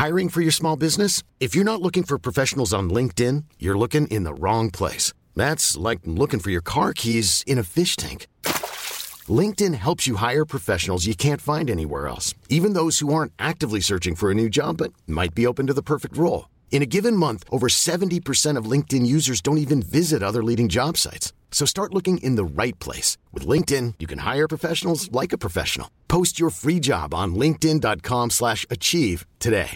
Hiring for your small business? If you're not looking for professionals on LinkedIn, you're looking in the wrong place. That's like looking for your car keys in a fish tank. LinkedIn helps you hire professionals you can't find anywhere else, even those who aren't actively searching for a new job but might be open to the perfect role. In a given month, over 70% of LinkedIn users don't even visit other leading job sites. So start looking in the right place. With LinkedIn, you can hire professionals like a professional. Post your free job on linkedin.com/achieve today.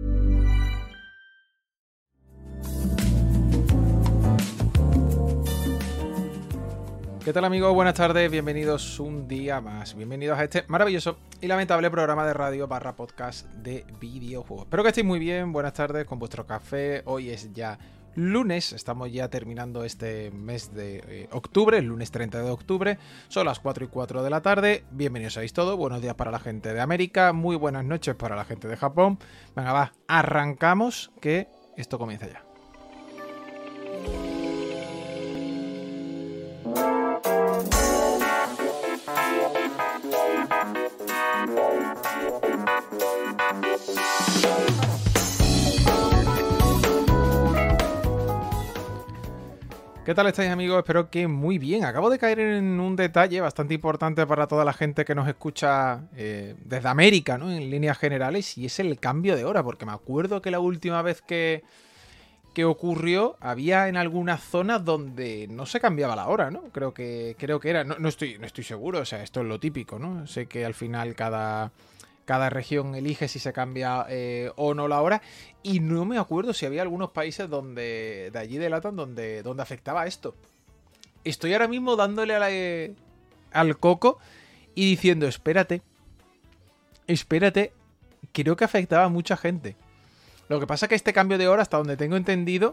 ¿Qué tal, amigos? Buenas tardes, bienvenidos un día más. Bienvenidos a este maravilloso y lamentable programa de radio / podcast de videojuegos. Espero que estéis muy bien, buenas tardes con vuestro café. Hoy es ya lunes, estamos ya terminando este mes de octubre, el lunes 30 de octubre. Son las 4:04 de la tarde. Bienvenidos a todo. Buenos días para la gente de América, muy buenas noches para la gente de Japón. Venga, va, arrancamos que esto comienza ya. ¿Qué tal estáis, amigos? Espero que muy bien. Acabo de caer en un detalle bastante importante para toda la gente que nos escucha desde América, ¿no? En líneas generales, y es el cambio de hora, porque me acuerdo que la última vez que ocurrió había en algunas zonas donde no se cambiaba la hora, ¿no? Creo que era, no estoy seguro, o sea, esto es lo típico, ¿no? Sé que al final cada región elige si se cambia o no la hora, y no me acuerdo si había algunos países de allí de LATAM donde afectaba esto. Estoy ahora mismo dándole al coco y diciendo, espérate, creo que afectaba a mucha gente. Lo que pasa es que este cambio de hora, hasta donde tengo entendido,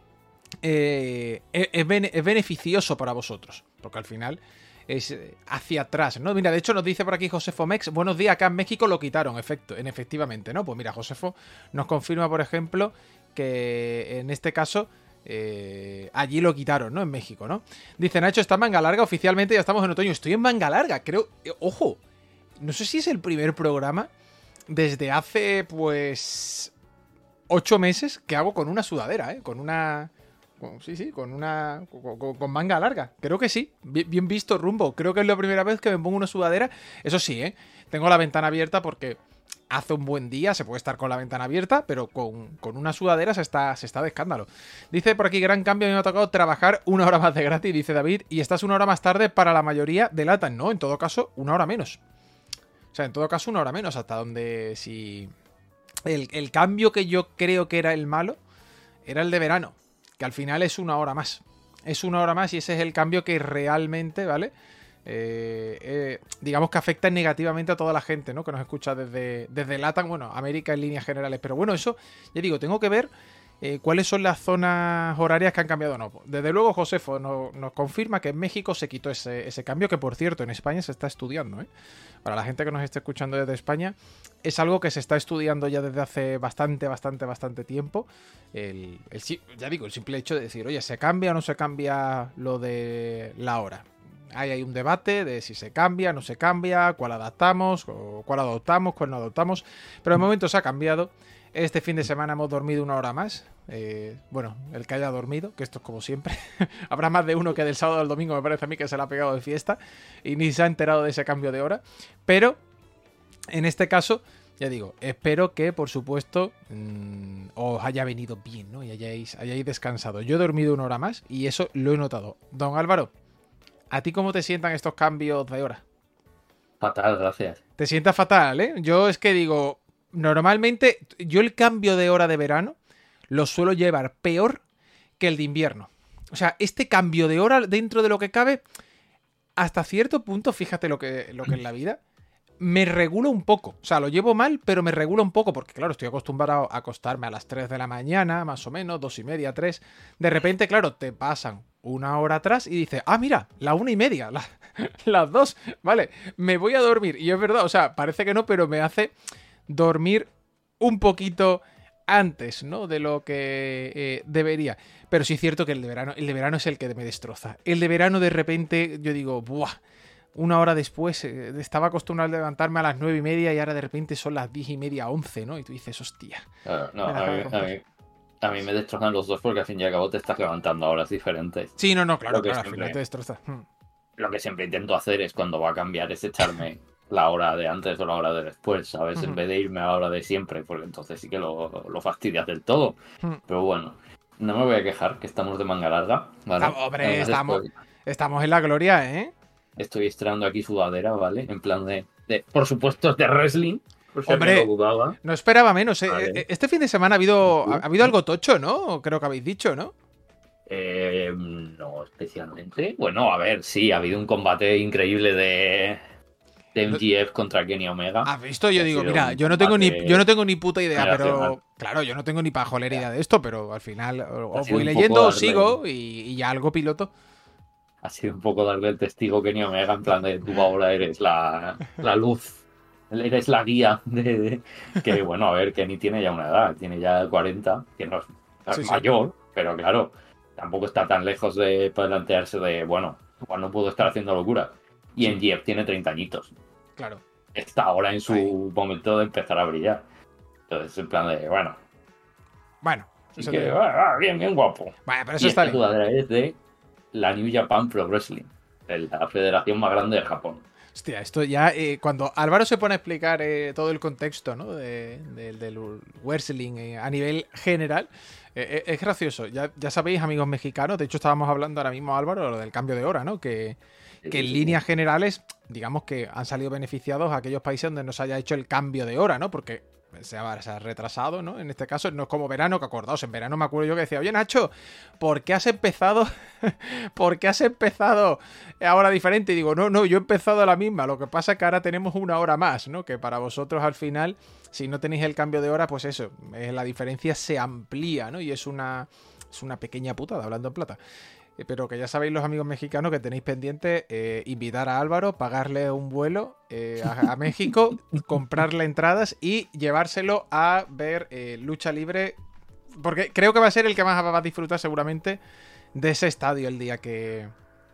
es beneficioso para vosotros, porque al final es hacia atrás, ¿no? Mira, de hecho nos dice por aquí Josefo Mex, buenos días, acá en México lo quitaron, efectivamente, ¿no? Pues mira, Josefo nos confirma, por ejemplo, que en este caso allí lo quitaron, ¿no? En México, ¿no? Dice Nacho, está en manga larga, oficialmente ya estamos en otoño. Estoy en manga larga, creo, ojo, no sé si es el primer programa desde hace, pues, 8 meses que hago con una sudadera, con una... Sí, con manga larga. Creo que sí. Bien visto, Rumbo. Creo que es la primera vez que me pongo una sudadera. Eso sí, tengo la ventana abierta porque hace un buen día, se puede estar con la ventana abierta, pero con una sudadera se está de escándalo. Dice por aquí, gran cambio, a mí me ha tocado trabajar 1 hora más de gratis, dice David, y estás 1 hora más tarde para la mayoría de LATAM. No, en todo caso, 1 hora menos. O sea, en todo caso, 1 hora menos, hasta donde si... El cambio que yo creo que era el malo era el de verano, que al final es 1 hora más. Es 1 hora más y ese es el cambio que realmente, ¿vale? Digamos que afecta negativamente a toda la gente, ¿no? Que nos escucha desde LATAM, bueno, América en líneas generales. Pero bueno, eso, ya digo, tengo que ver cuáles son las zonas horarias que han cambiado o no. Desde luego, Josefo nos confirma que en México se quitó ese cambio, que por cierto, en España se está estudiando, ¿eh? Para la gente que nos esté escuchando desde España, es algo que se está estudiando ya desde hace bastante tiempo. Ya digo, el simple hecho de decir, oye, ¿se cambia o no se cambia lo de la hora? Hay un debate de si se cambia, no se cambia, cuál adaptamos, cuál adoptamos, cuál no adoptamos. Pero de momento se ha cambiado. Este fin de semana hemos dormido 1 hora más. Bueno, el que haya dormido, que esto es como siempre. Habrá más de uno que del sábado al domingo, me parece a mí, que se la ha pegado de fiesta y ni se ha enterado de ese cambio de hora. Pero, en este caso, ya digo, espero que, por supuesto, os haya venido bien, ¿no? Y hayáis descansado. Yo he dormido 1 hora más y eso lo he notado. Don Álvaro, ¿a ti cómo te sientan estos cambios de hora? Fatal, gracias. Te sientas fatal, ¿eh? Yo es que digo... Normalmente, yo el cambio de hora de verano lo suelo llevar peor que el de invierno. O sea, este cambio de hora dentro de lo que cabe, hasta cierto punto, fíjate lo que es la vida, me regula un poco. O sea, lo llevo mal, pero me regula un poco, porque claro, estoy acostumbrado a acostarme a las 3 de la mañana, más o menos, 2:30, 3. De repente, claro, te pasan 1 hora atrás y dices, ah, mira, la 1:30, las 2, vale, me voy a dormir. Y es verdad, o sea, parece que no, pero me hace... dormir un poquito antes, ¿no? De lo que debería. Pero sí es cierto que el de verano es el que me destroza. El de verano de repente yo digo, ¡buah! una hora después estaba acostumbrado a levantarme a las 9:30 y ahora de repente son las 10:30, 11, ¿no? Y tú dices, hostia. Claro, no, me la acaba de romper. a mí me destrozan los dos porque al fin y al cabo te estás levantando a horas diferentes. Sí, no, claro, Lo que al siempre- final te destroza. Lo que siempre intento hacer es cuando va a cambiar es echarme la hora de antes o la hora de después, ¿sabes? En Ujú. vez de irme a la hora de siempre, porque entonces sí que lo fastidias del todo. Ujú. Pero bueno, no me voy a quejar, que estamos de manga larga, ¿vale? Hombre, Además estamos en la gloria, ¿eh? estoy estrenando aquí sudadera, ¿vale? En plan por supuesto, de wrestling, por si Hombre, alguien lo dudaba. No esperaba menos. Vale. Este fin de semana ha habido algo tocho, ¿no? Creo que habéis dicho, ¿no? No especialmente. Bueno, a ver, sí, ha habido un combate increíble de MJF contra Kenny Omega. ¿Has visto? Yo Ha digo, sido mira, un yo no tengo combate ni puta idea, pero generacional. claro, yo no tengo ni pajolera idea de esto, pero al final os sido voy un leyendo, poco os sigo y ya algo piloto. Ha sido un poco darle el testigo a Kenny Omega en plan de tú ahora eres la luz, eres la guía que bueno, a ver, Kenny tiene ya una edad, tiene ya 40, que no es Sí, sí. mayor, pero claro, tampoco está tan lejos de plantearse de, bueno, igual no puedo estar haciendo locura. Y Sí. en Jeff tiene 30 añitos. Claro. Está ahora en su Ahí. momento de empezar a brillar. Entonces, en plan de, bueno, Bueno, así eso que, te- bien, bien guapo. Vaya, pero Y eso está esta bien. sudadera es de la New Japan Pro Wrestling, de la federación más grande de Japón. Hostia, esto ya, cuando Álvaro se pone a explicar todo el contexto, ¿no? Del wrestling a nivel general, es gracioso. Ya sabéis, amigos mexicanos, de hecho estábamos hablando ahora mismo, Álvaro, lo del cambio de hora, ¿no? Que en líneas generales, digamos que han salido beneficiados aquellos países donde no se haya hecho el cambio de hora, ¿no? Porque se ha retrasado, ¿no? En este caso no es como verano, que acordaos, en verano me acuerdo yo que decía, oye Nacho, ¿por qué has empezado? ¿Por qué has empezado ahora diferente? Y digo, no, yo he empezado a la misma, lo que pasa es que ahora tenemos una hora más, ¿no? Que para vosotros al final, si no tenéis el cambio de hora, pues eso, la diferencia se amplía, ¿no? Y es una pequeña putada, hablando en plata. Pero que ya sabéis los amigos mexicanos que tenéis pendiente invitar a Álvaro, pagarle un vuelo a México, comprarle entradas y llevárselo a ver lucha libre, porque creo que va a ser el que más va a disfrutar seguramente de ese estadio el día que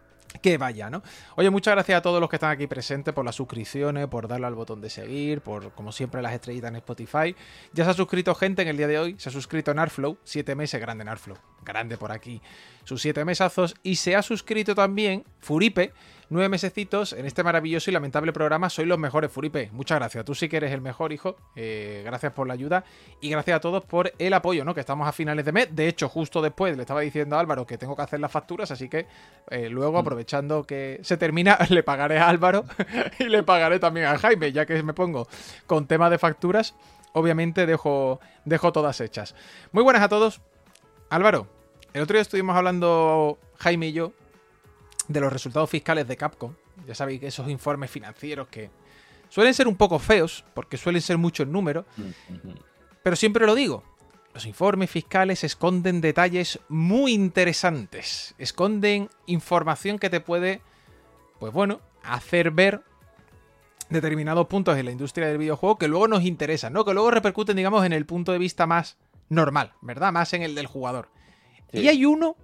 vaya, ¿no? Oye, muchas gracias a todos los que están aquí presentes por las suscripciones, por darle al botón de seguir, por, como siempre, las estrellitas en Spotify. Ya se ha suscrito gente en el día de hoy, se ha suscrito Narflow, 7 meses, grande Narflow, grande por aquí, sus 7 mesazos, y se ha suscrito también Furipe, 9 mesecitos en este maravilloso y lamentable programa Sois los mejores, Furipe. Muchas gracias, tú sí que eres el mejor, hijo, gracias por la ayuda y gracias a todos por el apoyo, ¿no? Que estamos a finales de mes, de hecho, justo después le estaba diciendo a Álvaro que tengo que hacer las facturas, así que luego, aprovechando que se termina, le pagaré a Álvaro y le pagaré también a Jaime, ya que me pongo con tema de facturas, obviamente dejo todas hechas. Muy buenas a todos. Álvaro, el otro día estuvimos hablando, Jaime y yo, de los resultados fiscales de Capcom. Ya sabéis que esos informes financieros que suelen ser un poco feos, porque suelen ser muchos números, pero siempre lo digo, los informes fiscales esconden detalles muy interesantes, esconden información que te puede, pues bueno, hacer ver determinados puntos en la industria del videojuego que luego nos interesan, ¿no? Que luego repercuten, digamos, en el punto de vista más normal, ¿verdad? Más en el del jugador. Sí. Y hay uno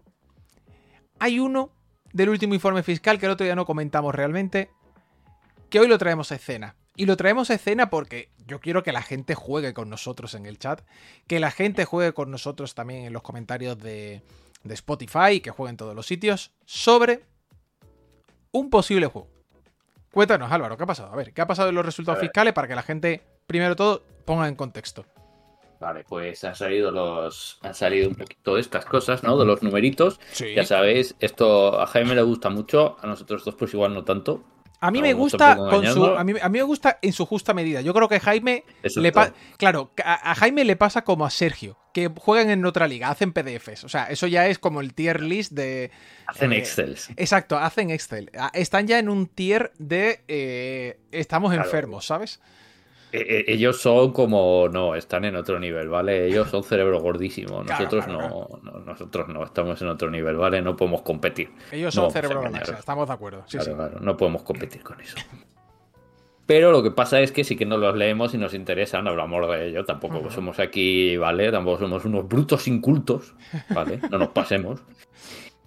del último informe fiscal que el otro día no comentamos realmente, que hoy lo traemos a escena. Y lo traemos a escena porque yo quiero que la gente juegue con nosotros en el chat, que la gente juegue con nosotros también en los comentarios de Spotify, que juegue en todos los sitios, sobre un posible juego. Cuéntanos, Álvaro, ¿qué ha pasado? A ver, ¿qué ha pasado en los resultados fiscales para que la gente, primero de todo, ponga en contexto? Vale, pues han salido un poquito de estas cosas, ¿no? De los numeritos. Sí. Ya sabéis, esto a Jaime le gusta mucho, a nosotros dos pues igual no tanto. A mí me gusta a mí me gusta en su justa medida. Yo creo que Jaime claro, a Jaime le pasa como a Sergio, que juegan en otra liga, hacen PDFs. O sea, eso ya es como el tier list de hacen Excel. Exacto, hacen Excel. Están ya en un tier de estamos enfermos, ¿sabes? Ellos son como... No, están en otro nivel, ¿vale? Ellos son cerebro gordísimo. Nosotros claro. Nosotros no, estamos en otro nivel, ¿vale? No podemos competir. Ellos son cerebro gordísimo, estamos de acuerdo. Sí, claro, no podemos competir con eso. Pero lo que pasa es que sí que nos los leemos y nos interesan, hablamos de ello. Tampoco somos aquí, ¿vale? Tampoco somos unos brutos incultos, ¿vale? No nos pasemos.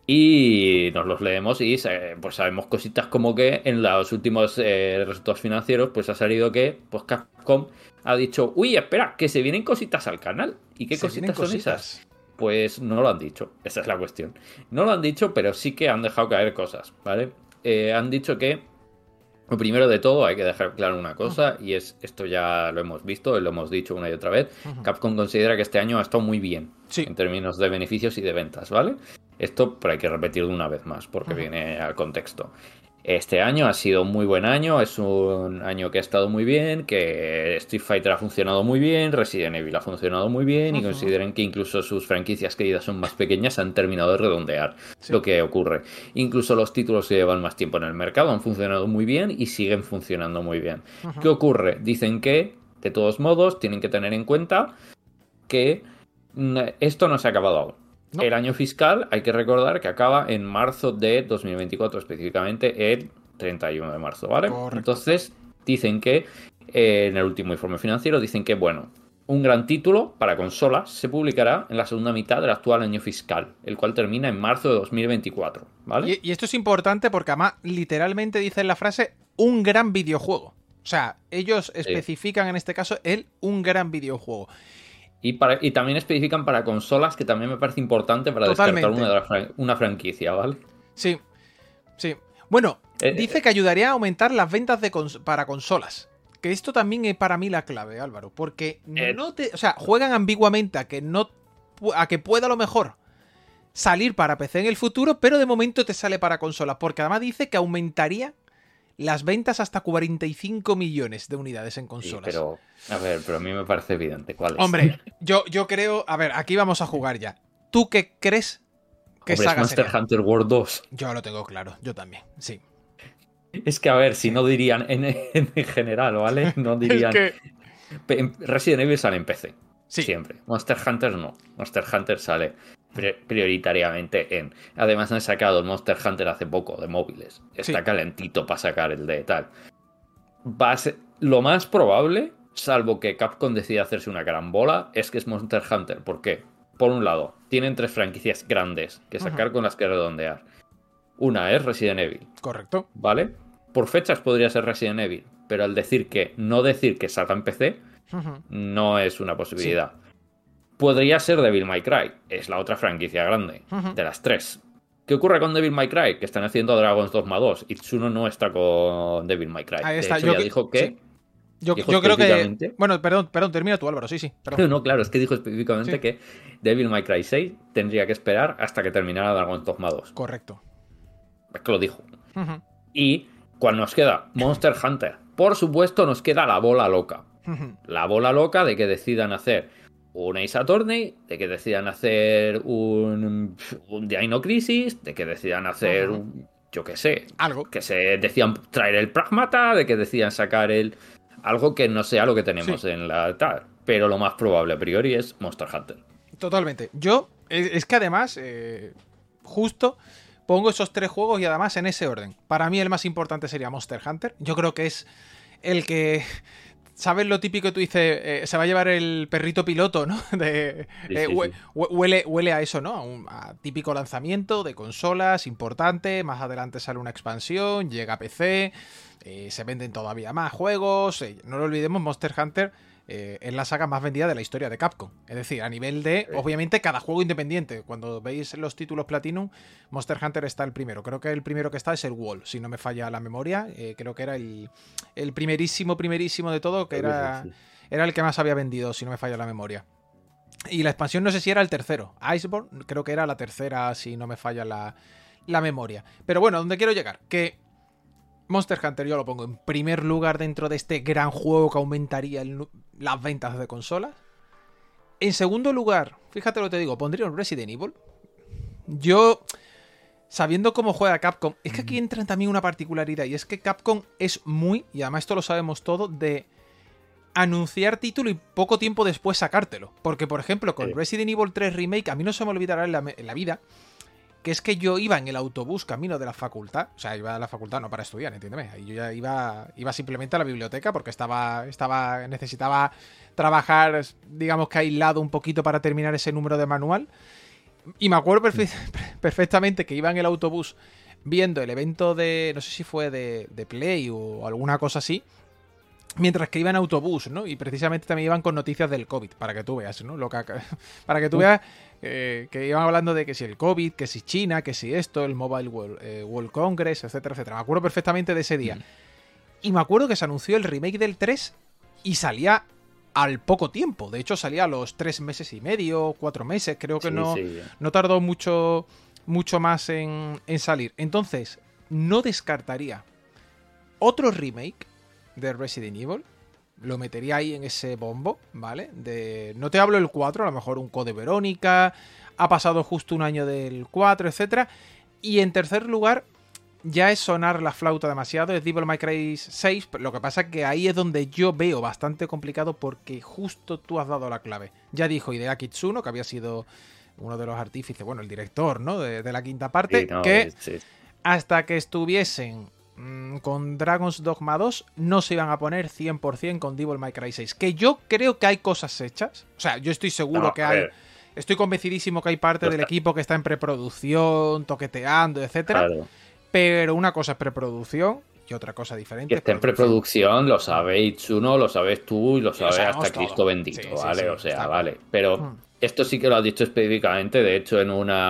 Y nos los leemos y pues sabemos cositas como que en los últimos resultados financieros pues ha salido que pues Capcom ha dicho, uy, espera, que se vienen cositas al canal. ¿Y qué Se vienen cositas son cositas. esas? Pues no lo han dicho, esa es la cuestión. No lo han dicho, pero sí que han dejado caer cosas, ¿vale? Han dicho que, lo primero de todo, hay que dejar claro una cosa, y es, esto ya lo hemos visto, lo hemos dicho una y otra vez, Capcom considera que este año ha estado muy bien, Sí. en términos de beneficios y de ventas, ¿vale? Esto, pero hay que repetirlo una vez más, porque viene al contexto. Este año ha sido un muy buen año, es un año que ha estado muy bien, que Street Fighter ha funcionado muy bien, Resident Evil ha funcionado muy bien, y consideran que incluso sus franquicias queridas son más pequeñas han terminado de redondear Sí. lo que ocurre. Incluso los títulos que llevan más tiempo en el mercado han funcionado muy bien y siguen funcionando muy bien. ¿Qué ocurre? Dicen que, de todos modos, tienen que tener en cuenta que esto no se ha acabado aún. No. El año fiscal, hay que recordar que acaba en marzo de 2024, específicamente el 31 de marzo, ¿vale? Correcto. Entonces, dicen que, en el último informe financiero, dicen que, bueno, un gran título para consolas se publicará en la segunda mitad del actual año fiscal, el cual termina en marzo de 2024, ¿vale? Y esto es importante porque además literalmente dicen la frase un gran videojuego. O sea, ellos especifican en este caso un gran videojuego. Y también especifican para consolas, que también me parece importante para Totalmente. descartar una franquicia, ¿vale? Sí, sí. Bueno, dice que ayudaría a aumentar las ventas para consolas. Que esto también es para mí la clave, Álvaro. Porque o sea, juegan ambiguamente a que pueda a lo mejor salir para PC en el futuro, pero de momento te sale para consolas. Porque además dice que aumentaría las ventas hasta 45 millones de unidades en consolas. Sí, pero a mí me parece evidente cuál es. Hombre, yo creo... A ver, aquí vamos a jugar ya. ¿Tú qué crees que Hombre, saga es Monster sería? Hunter World 2. Yo lo tengo claro, yo también, sí. Es que, a ver, si no dirían en general, ¿vale? No dirían... Es que... Resident Evil sale en PC. Sí. Siempre. Monster Hunter no. Monster Hunter sale prioritariamente en... Además han sacado el Monster Hunter hace poco de móviles. Está calentito para sacar el de tal. Va a ser... Lo más probable, salvo que Capcom decida hacerse una carambola, es que es Monster Hunter. ¿Por qué? Por un lado, tienen 3 franquicias grandes que sacar con las que redondear. Una es Resident Evil. Correcto. ¿Vale? Por fechas podría ser Resident Evil, pero al decir que salga en PC, no es una posibilidad. Sí. Podría ser Devil May Cry, es la otra franquicia grande, de las 3. ¿Qué ocurre con Devil May Cry? Que están haciendo Dragon's Dogma 2 y Tsuno no está con Devil May Cry. Ahí está. De hecho, dijo que... Sí. Yo creo que... Bueno, perdón, termina tú, Álvaro, sí. Perdón. No, claro, es que dijo específicamente que Devil May Cry 6 tendría que esperar hasta que terminara Dragon's Dogma 2. Correcto. Es que lo dijo. Y cuando nos queda Monster Hunter, por supuesto nos queda la bola loca. La bola loca de que decidan hacer un Ace Attorney, de que decidan hacer un Dino Crisis, de que decidan hacer yo qué sé, algo que se decían traer el Pragmata, de que decidan sacar algo que no sea lo que tenemos en la tal. Pero lo más probable a priori es Monster Hunter. Totalmente. Es que además, justo pongo esos 3 juegos y además en ese orden. Para mí el más importante sería Monster Hunter. Yo creo que es el que... ¿Sabes lo típico que tú dices? Se va a llevar el perrito piloto, ¿no? Huele a eso, ¿no? A típico lanzamiento de consolas importante. Más adelante sale una expansión, llega a PC, se venden todavía más juegos. No lo olvidemos, Monster Hunter es la saga más vendida de la historia de Capcom. Es decir, a nivel de, obviamente, cada juego independiente. Cuando veis los títulos Platinum, Monster Hunter está el primero. Creo que el primero que está es el Wall, si no me falla la memoria. Creo que era el primerísimo de todo, que era el que más había vendido, si no me falla la memoria. Y la expansión no sé si era el tercero. Iceborne, creo que era la tercera, si no me falla la memoria. Pero bueno, ¿dónde quiero llegar? Que Monster Hunter yo lo pongo en primer lugar dentro de este gran juego que aumentaría las ventas de consolas. En segundo lugar, fíjate lo que te digo, pondría un Resident Evil. Yo, sabiendo cómo juega Capcom, es que aquí entra también una particularidad, y es que Capcom es muy, y además esto lo sabemos todo, de anunciar título y poco tiempo después sacártelo. Porque, por ejemplo, con Resident Evil 3 Remake, a mí no se me olvidará en la vida, que es que yo iba en el autobús camino de la facultad, o sea, iba a la facultad no para estudiar, entiéndeme, ahí yo ya iba simplemente a la biblioteca porque necesitaba trabajar, digamos que aislado un poquito para terminar ese número de manual, Y me acuerdo perfectamente que iba en el autobús viendo el evento de, no sé si fue de Play o alguna cosa así, mientras que iba en autobús, ¿no? Y precisamente también iban con noticias del COVID, para que tú veas, ¿no? Para que tú veas que iban hablando de que si el COVID, que si China, que si esto, el Mobile World Congress, etcétera, etcétera. Me acuerdo perfectamente de ese día. Y me acuerdo que se anunció el remake del 3 y salía al poco tiempo. De hecho, salía a los 3 meses y medio, 4 meses. Creo que no tardó mucho más en salir. Entonces, no descartaría otro remake de Resident Evil. Lo metería ahí en ese bombo, ¿vale? No te hablo del 4, a lo mejor un Code Verónica. Ha pasado justo un año del 4, etcétera. Y en tercer lugar, ya es sonar la flauta demasiado, es Devil May Cry 6. Lo que pasa es que ahí es donde yo veo bastante complicado porque justo tú has dado la clave. Ya dijo Hideaki Tsuno, que había sido uno de los artífices, bueno, el director, ¿no? De la quinta parte, hasta que estuviesen con Dragon's Dogma 2 no se iban a poner 100% con Devil May Cry 6. Que yo creo que hay cosas hechas. O sea, yo estoy seguro que hay... Estoy convencidísimo que hay parte del equipo que está en preproducción, toqueteando, etcétera. Claro. Pero una cosa es preproducción y otra cosa diferente. Que esté en preproducción lo sabe Itsuno, lo sabes tú y lo sabe hasta Cristo bendito, ¿vale? Sí, o sea, vale. Pero esto sí que lo has dicho específicamente. De hecho, en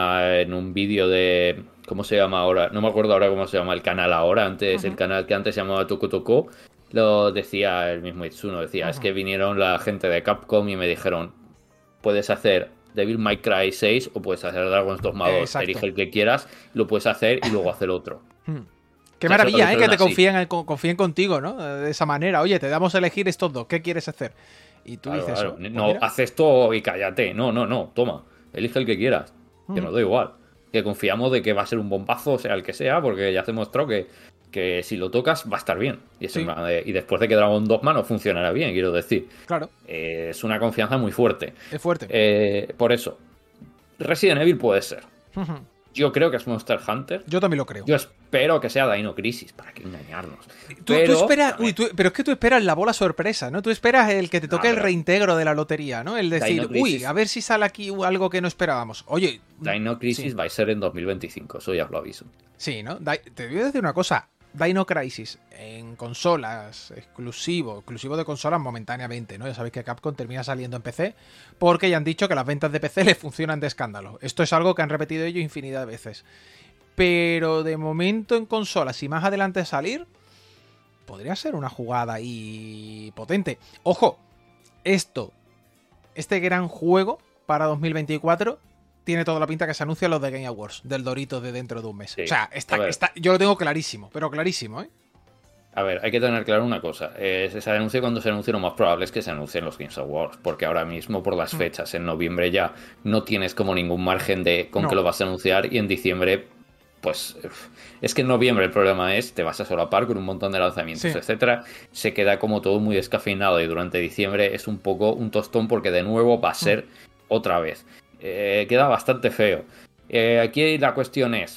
un vídeo de... ¿Cómo se llama ahora? No me acuerdo ahora cómo se llama el canal ahora. Antes, el canal que antes se llamaba Toko, lo decía el mismo Itsuno. Decía, es que vinieron la gente de Capcom y me dijeron, puedes hacer Devil May Cry 6 o puedes hacer Dragon's Dogma 2. Elige el que quieras, lo puedes hacer y luego hacer otro. Qué maravilla, que te confíen contigo, ¿no? De esa manera. Oye, te damos a elegir estos dos. ¿Qué quieres hacer? Y tú dices... Claro. No, haz esto y cállate. No. Toma. Elige el que quieras. Que nos da igual. Que confiamos de que va a ser un bombazo, sea el que sea, porque ya se mostró que si lo tocas va a estar bien. Y después de que Dragon Dogma no funcionará bien, quiero decir. Claro. Es una confianza muy fuerte. Es fuerte. Por eso. Resident Evil puede ser. Yo creo que es Monster Hunter. Yo también lo creo. Yo espero que sea Dino Crisis, para que engañarnos. Tú esperas... pero es que tú esperas la bola sorpresa, ¿no? Tú esperas el que te toque el reintegro de la lotería, ¿no? El decir, a ver si sale aquí algo que no esperábamos. Oye... Dino Crisis va a ser en 2025, eso ya os lo aviso. Sí, ¿no? Te voy a decir una cosa. Dino Crisis en consolas, exclusivo de consolas momentáneamente, ¿no? Ya sabéis que Capcom termina saliendo en PC porque ya han dicho que las ventas de PC les funcionan de escándalo. Esto es algo que han repetido ellos infinidad de veces. Pero de momento en consolas y más adelante salir, podría ser una jugada ahí potente. Ojo, este gran juego para 2024... tiene toda la pinta que se anuncia los de Game Awards, del Dorito de dentro de un mes. Sí, o sea, yo lo tengo clarísimo, pero clarísimo, ¿eh? A ver, hay que tener claro una cosa. Se anuncia cuando se anuncie, lo más probable es que se anuncien los Games Awards, porque ahora mismo por las fechas, en noviembre ya no tienes como ningún margen de con que lo vas a anunciar, y en diciembre, pues es que en noviembre el problema es, te vas a solapar con un montón de lanzamientos, etcétera. Se queda como todo muy descafeinado y durante diciembre es un poco un tostón porque de nuevo va a ser otra vez. Queda bastante feo. Aquí la cuestión es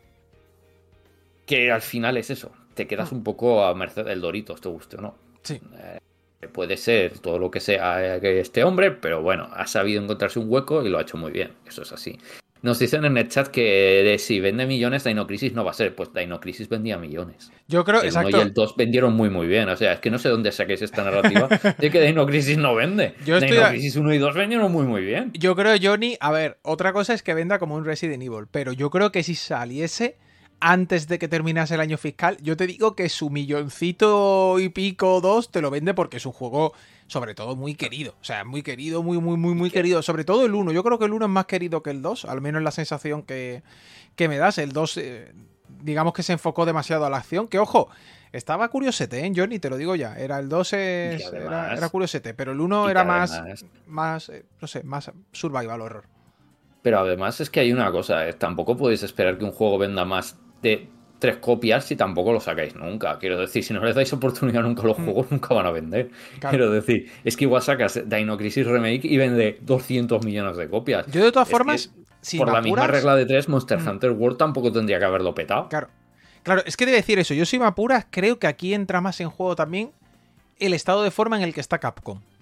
que al final es eso. Te quedas un poco a merced del Doritos, te guste o no. Sí. Puede ser todo lo que sea que este hombre, pero bueno, ha sabido encontrarse un hueco y lo ha hecho muy bien. Eso es así. Nos dicen en el chat que si vende millones, Dino Crisis no va a ser. Pues Dino Crisis vendía millones. Yo creo, el 1 y el 2 vendieron muy muy bien. O sea, es que no sé dónde saquéis esta narrativa de que Dino Crisis no vende. Dino Crisis 1 y 2 vendieron muy muy bien. Yo creo, Johnny, a ver, otra cosa es que venda como un Resident Evil, pero yo creo que si saliese antes de que terminase el año fiscal, yo te digo que su milloncito y pico 2 te lo vende porque es un juego... sobre todo muy querido, o sea, muy querido, muy querido, sobre todo el 1, yo creo que el 1 es más querido que el 2, al menos la sensación que me das, el 2 digamos que se enfocó demasiado a la acción, que ojo, estaba curiosete, Johnny, te lo digo ya, el 2 era curiosete, pero el 1 era más, no sé, más survival horror. Pero además es que hay una cosa, tampoco podéis esperar que un juego venda más de 3 copias si tampoco lo sacáis nunca. Quiero decir, si no les dais oportunidad nunca a los juegos, nunca van a vender. Claro. Quiero decir, es que igual sacas Dino Crisis Remake y vende 200 millones de copias. Yo de todas formas, por la misma regla de 3, Monster Hunter World tampoco tendría que haberlo petado. Claro, es que debe decir eso. Yo si me apuras, creo que aquí entra más en juego también el estado de forma en el que está Capcom.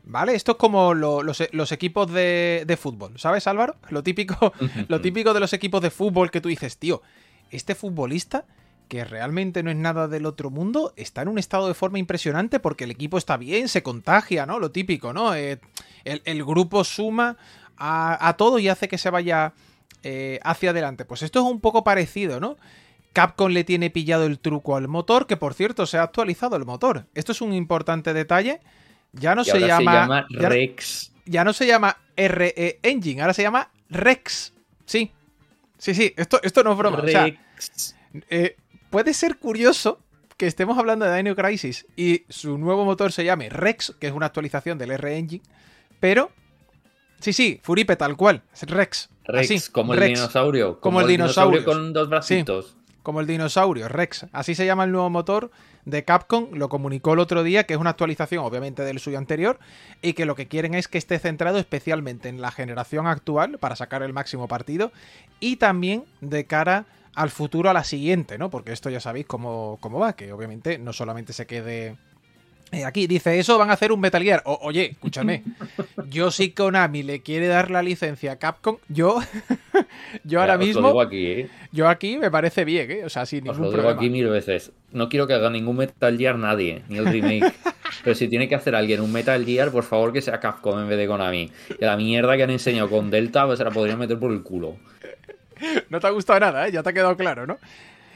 ¿vale? Esto es como los equipos de fútbol, ¿sabes, Álvaro? Lo típico de los equipos de fútbol que tú dices, tío, este futbolista, que realmente no es nada del otro mundo, está en un estado de forma impresionante porque el equipo está bien, se contagia, ¿no? Lo típico, ¿no? El grupo suma a todo y hace que se vaya hacia adelante. Pues esto es un poco parecido, ¿no? Capcom le tiene pillado el truco al motor, que por cierto se ha actualizado el motor. Esto es un importante detalle. Ya no se llama Rex. Ya no se llama RE Engine, ahora se llama Rex. Sí. Esto no es broma. Rex. O sea, puede ser curioso que estemos hablando de Dino Crisis y su nuevo motor se llame Rex, que es una actualización del RE Engine, pero sí, Furipe tal cual, es Rex. Rex, así, como el Rex. dinosaurio. Como el dinosaurio con dos bracitos. Sí, como el dinosaurio, Rex. Así se llama el nuevo motor de Capcom. Lo comunicó el otro día, que es una actualización, obviamente, del suyo anterior, y que lo que quieren es que esté centrado especialmente en la generación actual, para sacar el máximo partido, y también de cara al futuro, a la siguiente, ¿no? Porque esto ya sabéis cómo va, que obviamente no solamente se quede aquí. Dice, eso van a hacer un Metal Gear. Oye, escúchame, yo si Konami le quiere dar la licencia a Capcom, yo ahora mismo... Lo digo aquí, ¿eh? Yo aquí me parece bien, ¿eh? O sea, sin ningún problema. Os lo digo aquí 1000 veces. No quiero que haga ningún Metal Gear nadie, ni el remake. Pero si tiene que hacer alguien un Metal Gear, por favor que sea Capcom en vez de Konami. Que la mierda que han enseñado con Delta, pues se la podrían meter por el culo. No te ha gustado nada, ¿eh? Ya te ha quedado claro, ¿no?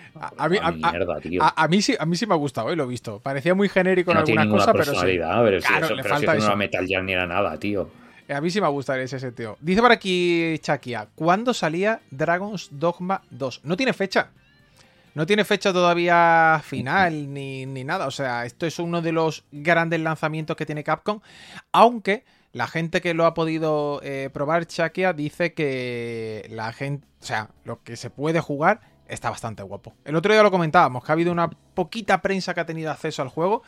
A mí sí me ha gustado, lo he visto. Parecía muy genérico en algunas cosas, pero sí. Claro, le falta eso. No era Metal Gear ni era nada, tío. A mí sí me gusta ese sentido. Dice por aquí Chakia, ¿cuándo salía Dragon's Dogma 2? No tiene fecha. No tiene fecha todavía final ni nada. O sea, esto es uno de los grandes lanzamientos que tiene Capcom. Aunque la gente que lo ha podido probar, Chakia, dice que la gente, o sea, lo que se puede jugar está bastante guapo. El otro día lo comentábamos, que ha habido una poquita prensa que ha tenido acceso al juego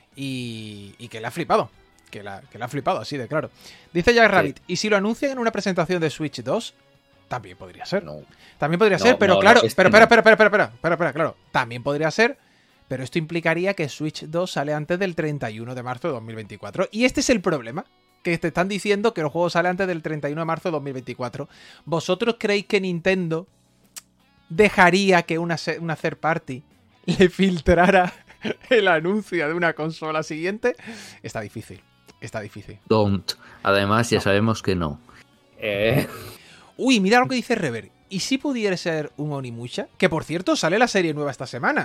y que le ha flipado. Que la ha flipado, así de claro. Dice Jack Rabbit, ¿y si lo anuncian en una presentación de Switch 2? También podría ser. No. También podría ser, pero claro. Pero espera, claro. También podría ser, pero esto implicaría que Switch 2 sale antes del 31 de marzo de 2024. Y este es el problema. Que te están diciendo que el juego sale antes del 31 de marzo de 2024. ¿Vosotros creéis que Nintendo dejaría que una third party le filtrara el anuncio de una consola siguiente? Está difícil. Don't. Además, ya sabemos que no. Uy, mira lo que dice Rever. ¿Y si pudiera ser un Onimusha? Que por cierto, sale la serie nueva esta semana.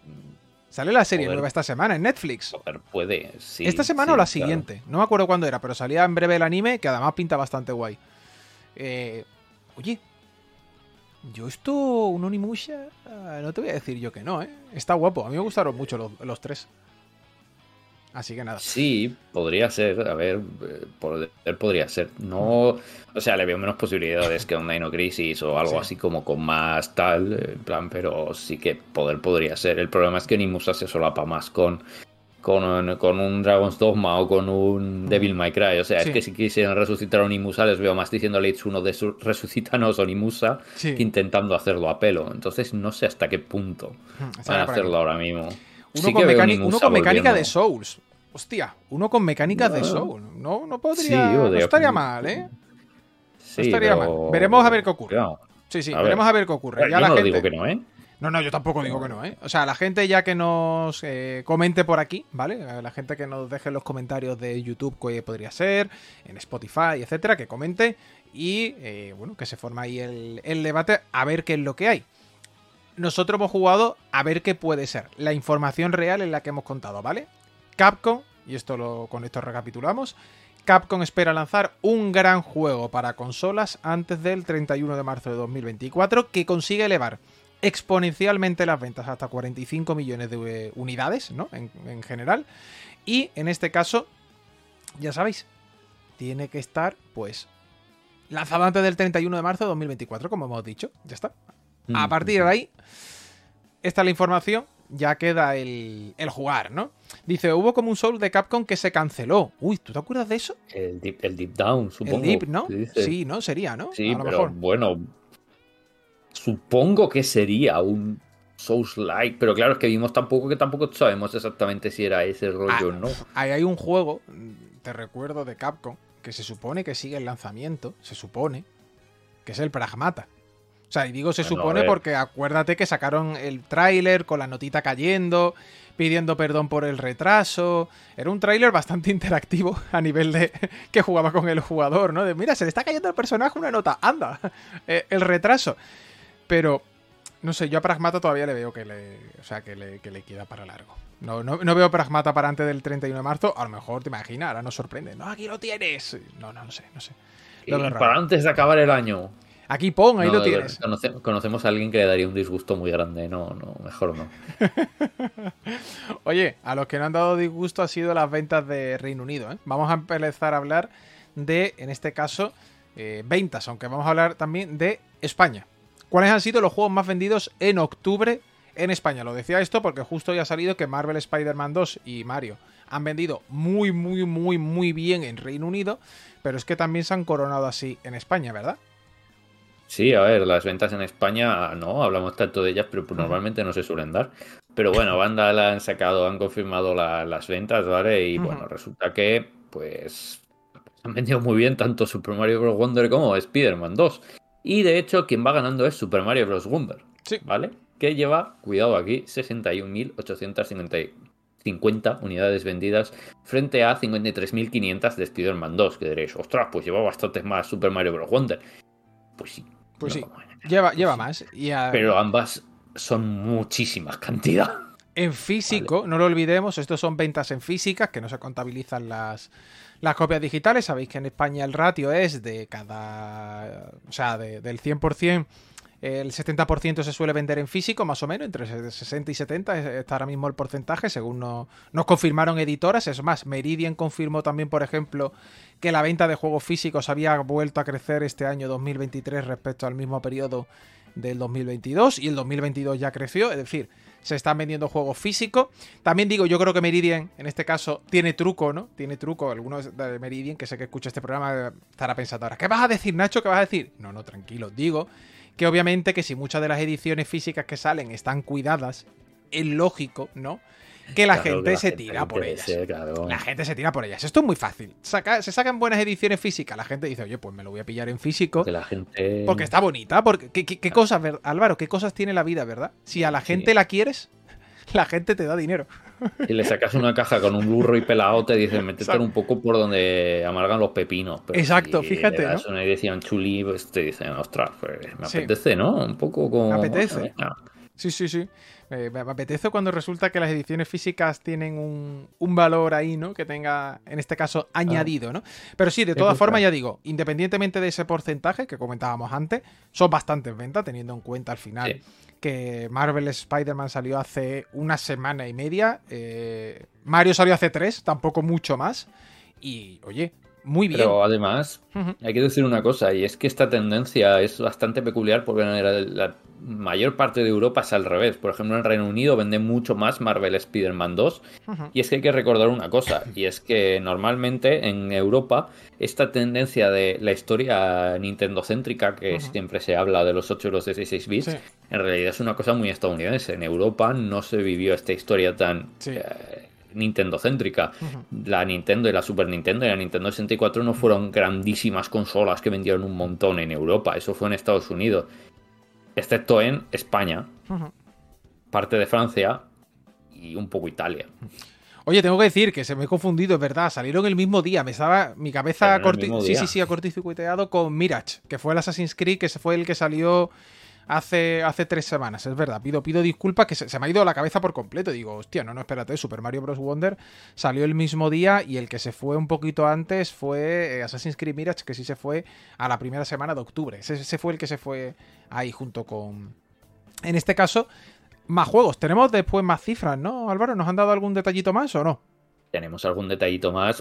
Nueva esta semana en Netflix. Joder, puede, sí. ¿Esta semana o la siguiente? Claro. No me acuerdo cuándo era, pero salía en breve el anime, que además pinta bastante guay. Oye, yo esto, un Onimusha, no te voy a decir yo que no, ¿eh? Está guapo, a mí me gustaron mucho los tres. Así que nada. Sí, podría ser, a ver, podría ser. No, o sea, le veo menos posibilidades que un Dino Crisis o algo así como con más tal, en plan, pero sí que podría ser. El problema es que Onimusha se solapa más con un Dragon's Dogma o con un Devil May Cry. O sea, es que si quisieran resucitar a Onimusha, les veo más diciéndole uno de resucítanos Onimusha que intentando hacerlo a pelo. Entonces no sé hasta qué punto van a hacerlo ahora mismo. Uno con mecánica de Souls. Hostia, uno con mecánicas de Souls. No podría. No estaría mal, ¿eh? Sí, no estaría mal. Veremos a ver qué ocurre. Veremos a ver qué ocurre. Yo no digo que no, ¿eh? No, yo tampoco digo que no, ¿eh? O sea, la gente ya que nos comente por aquí, ¿vale? La gente que nos deje en los comentarios de YouTube qué podría ser, en Spotify, etcétera, que comente y, bueno, que se forma ahí el debate a ver qué es lo que hay. Nosotros hemos jugado a ver qué puede ser. La información real es la que hemos contado, ¿vale? Capcom, y con esto recapitulamos, Capcom espera lanzar un gran juego para consolas antes del 31 de marzo de 2024 que consigue elevar exponencialmente las ventas hasta 45 millones de unidades, ¿no? En general. Y en este caso, ya sabéis, tiene que estar, pues, lanzado antes del 31 de marzo de 2024, como hemos dicho. Ya está. A partir de ahí, esta es la información. Ya queda el jugar, ¿no? Dice, hubo como un Soul de Capcom que se canceló. Uy, ¿tú te acuerdas de eso? El Deep Down, supongo. El Deep, ¿no? Sí, ¿no? Sería, ¿no? Sí, pero mejor. Bueno, supongo que sería un Souls-like, pero claro, es que vimos tampoco sabemos exactamente si era ese rollo o no. Ahí hay un juego te recuerdo de Capcom, que se supone que sigue el lanzamiento, se supone, que es el Pragmata. O sea, y digo se supone porque acuérdate que sacaron el tráiler con la notita cayendo, pidiendo perdón por el retraso. Era un tráiler bastante interactivo a nivel de que jugaba con el jugador, ¿no? De mira, se le está cayendo al personaje una nota, anda, el retraso. Pero, no sé, yo a Pragmata todavía le veo que le queda para largo. No veo Pragmata para antes del 31 de marzo. A lo mejor, te imaginas, ahora nos sorprende. No, aquí lo tienes. No sé. Lo veo raro. Para antes de acabar el año. Aquí pon, ahí lo tienes. Conocemos a alguien que le daría un disgusto muy grande. No, mejor no. Oye, a los que no han dado disgusto ha sido las ventas de Reino Unido, ¿eh? Vamos a empezar a hablar de, en este caso, ventas, aunque vamos a hablar también de España. ¿Cuáles han sido los juegos más vendidos en octubre en España? Lo decía esto porque justo ya ha salido que Marvel Spider-Man 2 y Mario han vendido muy bien en Reino Unido, pero es que también se han coronado así en España, ¿verdad? Sí, a ver, las ventas en España no hablamos tanto de ellas, pero pues normalmente no se suelen dar. Pero bueno, Vandal han confirmado las ventas, ¿vale? Y bueno, resulta que pues han vendido muy bien tanto Super Mario Bros. Wonder como Spider-Man 2. Y de hecho, quien va ganando es Super Mario Bros. Wonder, sí, ¿vale? Que lleva, cuidado aquí, 61.850 unidades vendidas frente a 53.500 de Spider-Man 2. Que diréis, ostras, pues lleva bastantes más Super Mario Bros. Wonder. Pues sí. Pues sí, lleva más. Pero ambas son muchísimas cantidades. En físico, vale. No lo olvidemos, estos son ventas en físicas, que no se contabilizan las copias digitales. Sabéis que en España el ratio es de cada... O sea, del 100%, el 70% se suele vender en físico, más o menos, entre 60 y 70 está ahora mismo el porcentaje, según nos confirmaron editoras. Es más, Meridian confirmó también, por ejemplo, que la venta de juegos físicos había vuelto a crecer este año 2023 respecto al mismo periodo del 2022, y el 2022 ya creció, es decir, se están vendiendo juegos físicos. También digo, yo creo que Meridian, en este caso, tiene truco, ¿no? Tiene truco. Algunos de Meridian, que sé que escucha este programa, estará pensando ahora, ¿qué vas a decir, Nacho? ¿Qué vas a decir? No, tranquilo, digo que obviamente que si muchas de las ediciones físicas que salen están cuidadas, es lógico, ¿no? Que la gente se tira por ellas. Claro. La gente se tira por ellas. Esto es muy fácil. Se sacan buenas ediciones físicas. La gente dice, oye, pues me lo voy a pillar en físico. Porque está bonita. ¿Qué cosas, Álvaro? ¿Qué cosas tiene la vida, verdad? Si a la gente la quieres, la gente te da dinero. Si le sacas una caja con un Blu-ray pelado, te dicen, métete un poco por donde amargan los pepinos. Pero exacto, si fíjate, le das una edición chuli, pues te dicen, ostras, pues me apetece, ¿no? Un poco como... Me apetece. Sí. Me apetece cuando resulta que las ediciones físicas tienen un valor ahí, ¿no? Que tenga, en este caso, añadido, ¿no? Pero sí, de todas formas, ya digo, independientemente de ese porcentaje que comentábamos antes, son bastantes ventas, teniendo en cuenta al final que Marvel Spider-Man salió hace una semana y media, Mario salió hace 3, tampoco mucho más, y, oye, muy bien. Pero además, hay que decir una cosa, y es que esta tendencia es bastante peculiar porque la mayor parte de Europa es al revés. Por ejemplo, en Reino Unido vende mucho más Marvel Spider-Man 2. Y es que hay que recordar una cosa, y es que normalmente en Europa esta tendencia de la historia Nintendo-céntrica, que siempre se habla de los 8 y los 16 bits, en realidad es una cosa muy estadounidense. En Europa no se vivió esta historia tan... Nintendo-céntrica. La Nintendo y la Super Nintendo y la Nintendo 64 no fueron grandísimas consolas que vendieron un montón en Europa. Eso fue en Estados Unidos. Excepto en España, parte de Francia y un poco Italia. Oye, tengo que decir que se me he confundido, es verdad. Salieron el mismo día. Mi cabeza ha cortocircuiteado con Mirage, que fue el Assassin's Creed, que fue el que salió hace 3 semanas, es verdad. Pido disculpas, que se me ha ido la cabeza por completo. Digo, hostia, no, espérate, Super Mario Bros. Wonder salió el mismo día, y el que se fue un poquito antes fue Assassin's Creed Mirage, que sí se fue a la primera semana de octubre. Ese fue el que se fue ahí junto con... En este caso, más juegos. Tenemos después más cifras, ¿no, Álvaro? ¿Nos han dado algún detallito más o no? Tenemos algún detallito más.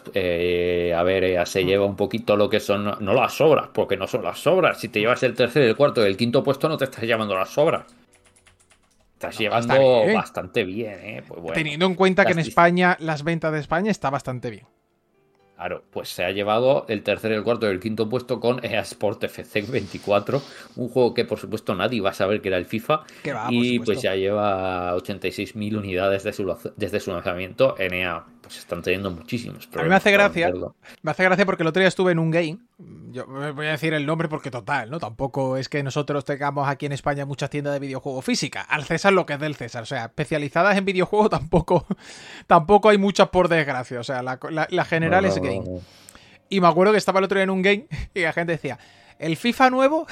Se lleva un poquito lo que son, no las sobras, porque no son las sobras. Si te llevas el tercer, el cuarto y el quinto puesto, no te estás llevando las sobras. Estás llevando bastante bien, Pues bueno, teniendo en cuenta que en España, las ventas de España está bastante bien. Claro, pues se ha llevado el tercer, el cuarto y el quinto puesto con EA Sport FC 24, un juego que por supuesto nadie va a saber que era el FIFA, y pues ya lleva 86.000 unidades desde su lanzamiento en EA pues están teniendo muchísimos problemas. A mí me hace para gracia. venderlo. Me hace gracia porque el otro día estuve en un game. Yo voy a decir el nombre porque total, ¿no? Tampoco es que nosotros tengamos aquí en España muchas tiendas de videojuegos físicas. Al César lo que es del César. O sea, especializadas en videojuegos tampoco hay muchas por desgracia. O sea, la general es game. No. Y me acuerdo que estaba el otro día en un game y la gente decía, el FIFA nuevo...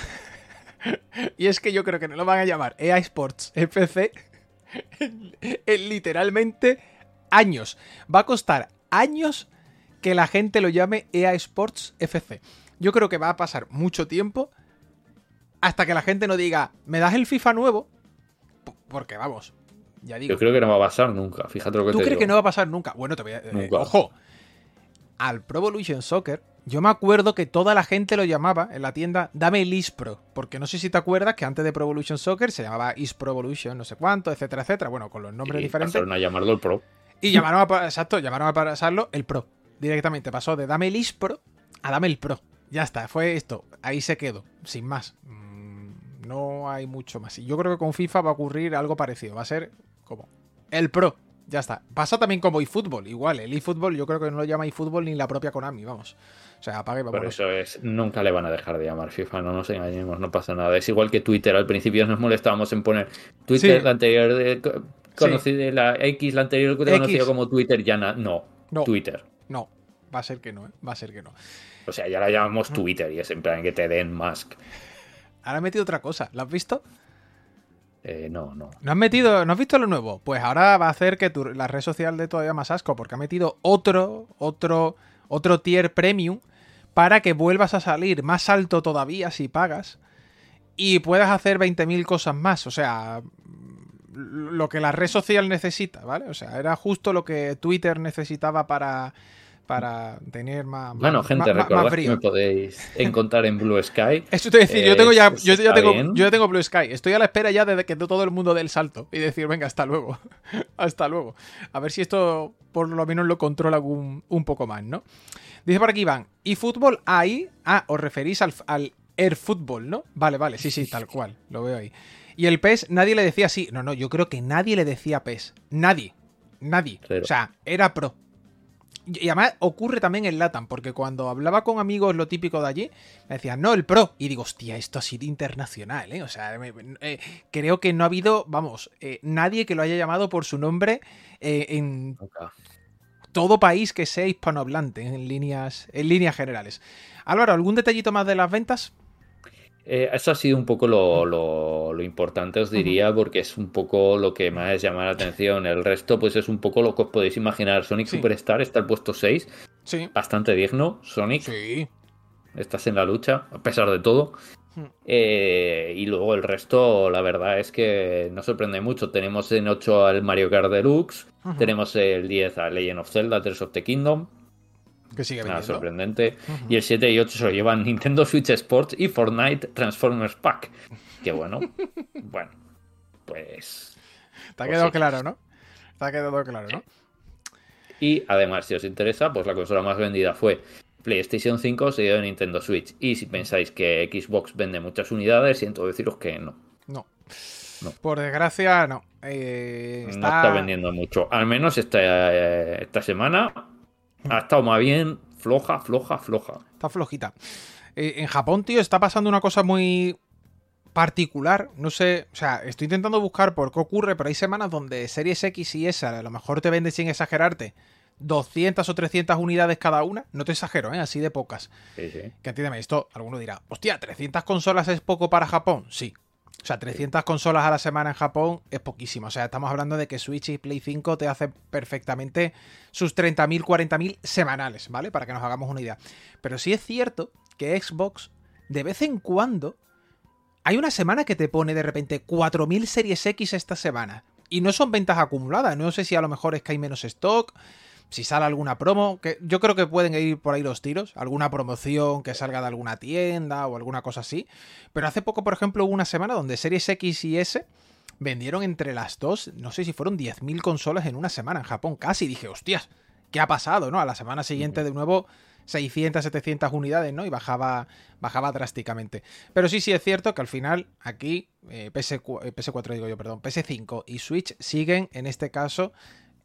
y es que yo creo que no lo van a llamar EA Sports FC en literalmente años. Va a costar años que la gente lo llame EA Sports FC. Yo creo que va a pasar mucho tiempo hasta que la gente no diga, ¿me das el FIFA nuevo? Porque vamos, ya digo. Yo creo que no va a pasar nunca, fíjate lo que ¿Tú te crees digo. que no va a pasar nunca? Bueno, te voy a... Nunca. ojo, al Pro Evolution Soccer, yo me acuerdo que toda la gente lo llamaba en la tienda, dame el eSpro, porque no sé si te acuerdas que antes de Pro Evolution Soccer se llamaba eSpro Evolution, no sé cuánto, etcétera, etcétera, bueno, con los nombres diferentes. Pasaron a llamarlo el Pro. Y llamaron a pasarlo el Pro, directamente, pasó de dame el eSpro a dame el Pro, ya está, fue esto, ahí se quedó, sin más, no hay mucho más. Y yo creo que con FIFA va a ocurrir algo parecido, va a ser como el Pro. Ya está. Pasa también como eFootball. Igual, el eFootball yo creo que no lo llama eFootball ni la propia Konami, vamos. O sea, apague y Por vámonos. eso nunca le van a dejar de llamar FIFA, no nos engañemos, no pasa nada. Es igual que Twitter, al principio nos molestábamos en poner Twitter, Sí. la anterior conocida, la X, la anterior conocida como Twitter, ya no, Twitter. No, va a ser que no, ¿eh? Va a ser que no. O sea, ya la llamamos Twitter y es en plan que te den Musk. Ahora he metido otra cosa, ¿la has visto? No. ¿No has visto lo nuevo? Pues ahora va a hacer que la red social dé todavía más asco, porque ha metido otro tier premium para que vuelvas a salir más alto todavía si pagas y puedas hacer 20.000 cosas más. O sea, lo que la red social necesita, ¿vale? O sea, era justo lo que Twitter necesitaba para tener más Bueno, gente, recordad que me podéis encontrar en Blue Sky. Eso te decir, yo ya tengo Blue Sky. Estoy a la espera ya de que todo el mundo dé el salto y decir, venga, hasta luego. Hasta luego. A ver si esto por lo menos lo controla un poco más, ¿no? Dice por aquí Iván, ¿y fútbol ahí? Ah, os referís al Air Football, ¿no? Vale, sí, tal cual, lo veo ahí. Y el PES, nadie le decía así. No, yo creo que nadie le decía PES. Nadie. Cero. O sea, era Pro. Y además ocurre también en LATAM, porque cuando hablaba con amigos lo típico de allí, me decían, no, el Pro. Y digo, hostia, esto ha sido internacional, ¿eh? O sea, creo que no ha habido, nadie que lo haya llamado por su nombre en todo país que sea hispanohablante, en líneas generales. Álvaro, ¿algún detallito más de las ventas? Eso ha sido un poco lo importante, os diría, porque es un poco lo que más llama la atención. El resto, pues es un poco lo que os podéis imaginar. Sonic Superstar está al puesto 6. Sí. Bastante digno. Sonic. Sí. Estás en la lucha, a pesar de todo. Y luego el resto, la verdad es que no sorprende mucho. Tenemos en 8 al Mario Kart Deluxe. Tenemos el 10 a Legend of Zelda, Tears of the Kingdom. Que sigue vendiendo. Nada sorprendente. Y el 7 y 8 se lo llevan Nintendo Switch Sports y Fortnite Transformers Pack. Que bueno, pues... Te ha quedado claro, ¿no? Te ha quedado claro, ¿no? Y además, si os interesa, pues la consola más vendida fue PlayStation 5, seguido de Nintendo Switch. Y si pensáis que Xbox vende muchas unidades, siento deciros que no. No. Por desgracia, no. No está vendiendo mucho. Al menos esta semana... Ha estado más bien floja. Está flojita. En Japón, tío, está pasando una cosa muy particular. No sé, o sea, estoy intentando buscar por qué ocurre, pero hay semanas donde Series X y S a lo mejor te vende, sin exagerarte, 200 o 300 unidades cada una. No te exagero, así de pocas. Sí. Que entiéndeme, esto alguno dirá, hostia, ¿300 consolas es poco para Japón? Sí. O sea, 300 consolas a la semana en Japón es poquísimo. O sea, estamos hablando de que Switch y Play 5 te hacen perfectamente sus 30.000, 40.000 semanales, ¿vale? Para que nos hagamos una idea. Pero sí es cierto que Xbox, de vez en cuando, hay una semana que te pone de repente 4.000 Series X esta semana. Y no son ventas acumuladas. No sé si a lo mejor es que hay menos stock, si sale alguna promo, que yo creo que pueden ir por ahí los tiros, alguna promoción que salga de alguna tienda o alguna cosa así. Pero hace poco, por ejemplo, hubo una semana donde Series X y S vendieron entre las dos, no sé si fueron 10.000 consolas en una semana en Japón, casi. Dije, hostias, ¿qué ha pasado, no? A la semana siguiente de nuevo 600, 700 unidades, ¿no? Y bajaba drásticamente. Pero sí es cierto que al final aquí PS4 digo yo, perdón, PS5 y Switch siguen en este caso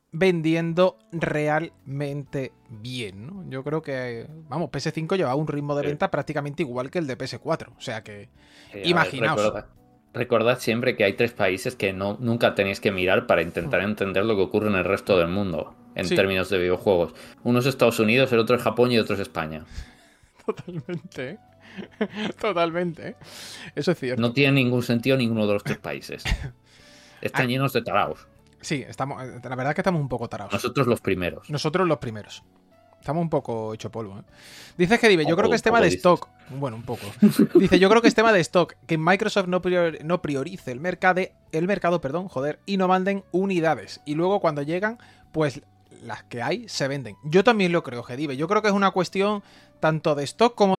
vendiendo realmente bien, ¿no? Yo creo que, vamos, PS5 lleva un ritmo de venta prácticamente igual que el de PS4. O sea que, imaginaos. Recordad siempre que hay 3 países que nunca tenéis que mirar para intentar entender lo que ocurre en el resto del mundo, en términos de videojuegos. Uno es Estados Unidos, el otro es Japón y otro es España. Totalmente, ¿eh? Totalmente, ¿eh? Eso es cierto. No tiene ningún sentido ninguno de los 3 países. Están llenos de taraos. Sí, la verdad es que estamos un poco tarados. Nosotros los primeros. Estamos un poco hecho polvo, ¿eh? Dice Gedive, yo creo que es tema de stock. Bueno, un poco. Dice, yo creo que es tema de stock. Que Microsoft no priorice el mercado, y no manden unidades. Y luego cuando llegan, pues las que hay se venden. Yo también lo creo, Gedive. Yo creo que es una cuestión tanto de stock como...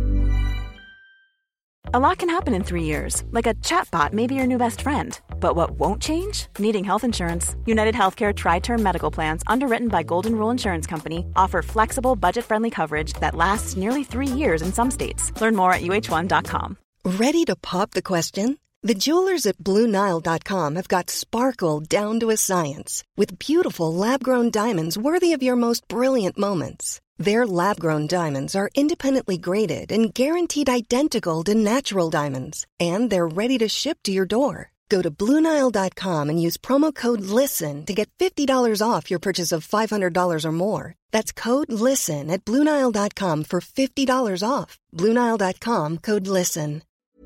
A lot can happen in 3 years, like a chatbot may be your new best friend. But what won't change? Needing health insurance. United Healthcare Tri-Term Medical Plans, underwritten by Golden Rule Insurance Company, offer flexible, budget-friendly coverage that lasts nearly 3 years in some states. Learn more at uh1.com. Ready to pop the question? The jewelers at BlueNile.com have got sparkle down to a science with beautiful lab-grown diamonds worthy of your most brilliant moments. Their lab-grown diamonds are independently graded and guaranteed identical to natural diamonds. And they're ready to ship to your door. Go to BlueNile.com and use promo code LISTEN to get $50 off your purchase of $500 or more. That's code LISTEN at BlueNile.com for $50 off. BlueNile.com, code LISTEN.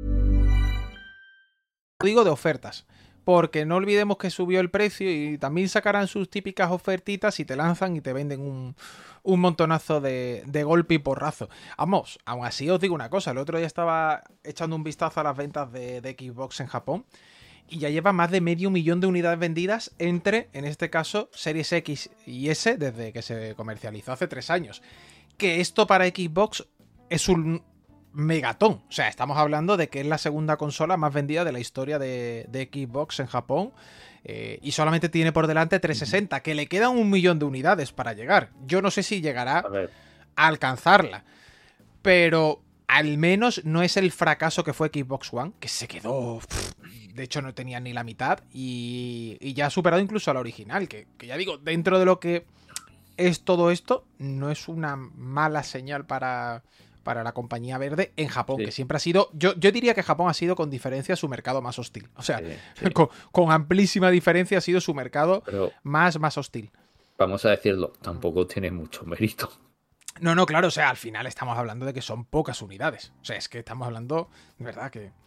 Digo de ofertas, porque no olvidemos que subió el precio y también sacarán sus típicas ofertitas y te lanzan y te venden un montonazo de golpe y porrazo. Vamos, aún así os digo una cosa, el otro día estaba echando un vistazo a las ventas de Xbox en Japón y ya lleva más de 500.000 de unidades vendidas entre, en este caso, Series X y S desde que se comercializó hace 3 años. Que esto para Xbox es un megatón. O sea, estamos hablando de que es la segunda consola más vendida de la historia de Xbox en Japón. Y solamente tiene por delante 360, que le quedan 1.000.000 de unidades para llegar. Yo no sé si llegará a alcanzarla, pero al menos no es el fracaso que fue Xbox One, que se quedó... De hecho, no tenía ni la mitad y ya ha superado incluso a la original, que ya digo, dentro de lo que es todo esto, no es una mala señal para la compañía verde en Japón, que siempre ha sido... Yo diría que Japón ha sido con diferencia su mercado más hostil. O sea, con amplísima diferencia ha sido su mercado más hostil. Vamos a decirlo, tampoco tiene mucho mérito. No, claro, o sea, al final estamos hablando de que son pocas unidades. O sea, es que estamos hablando, de verdad,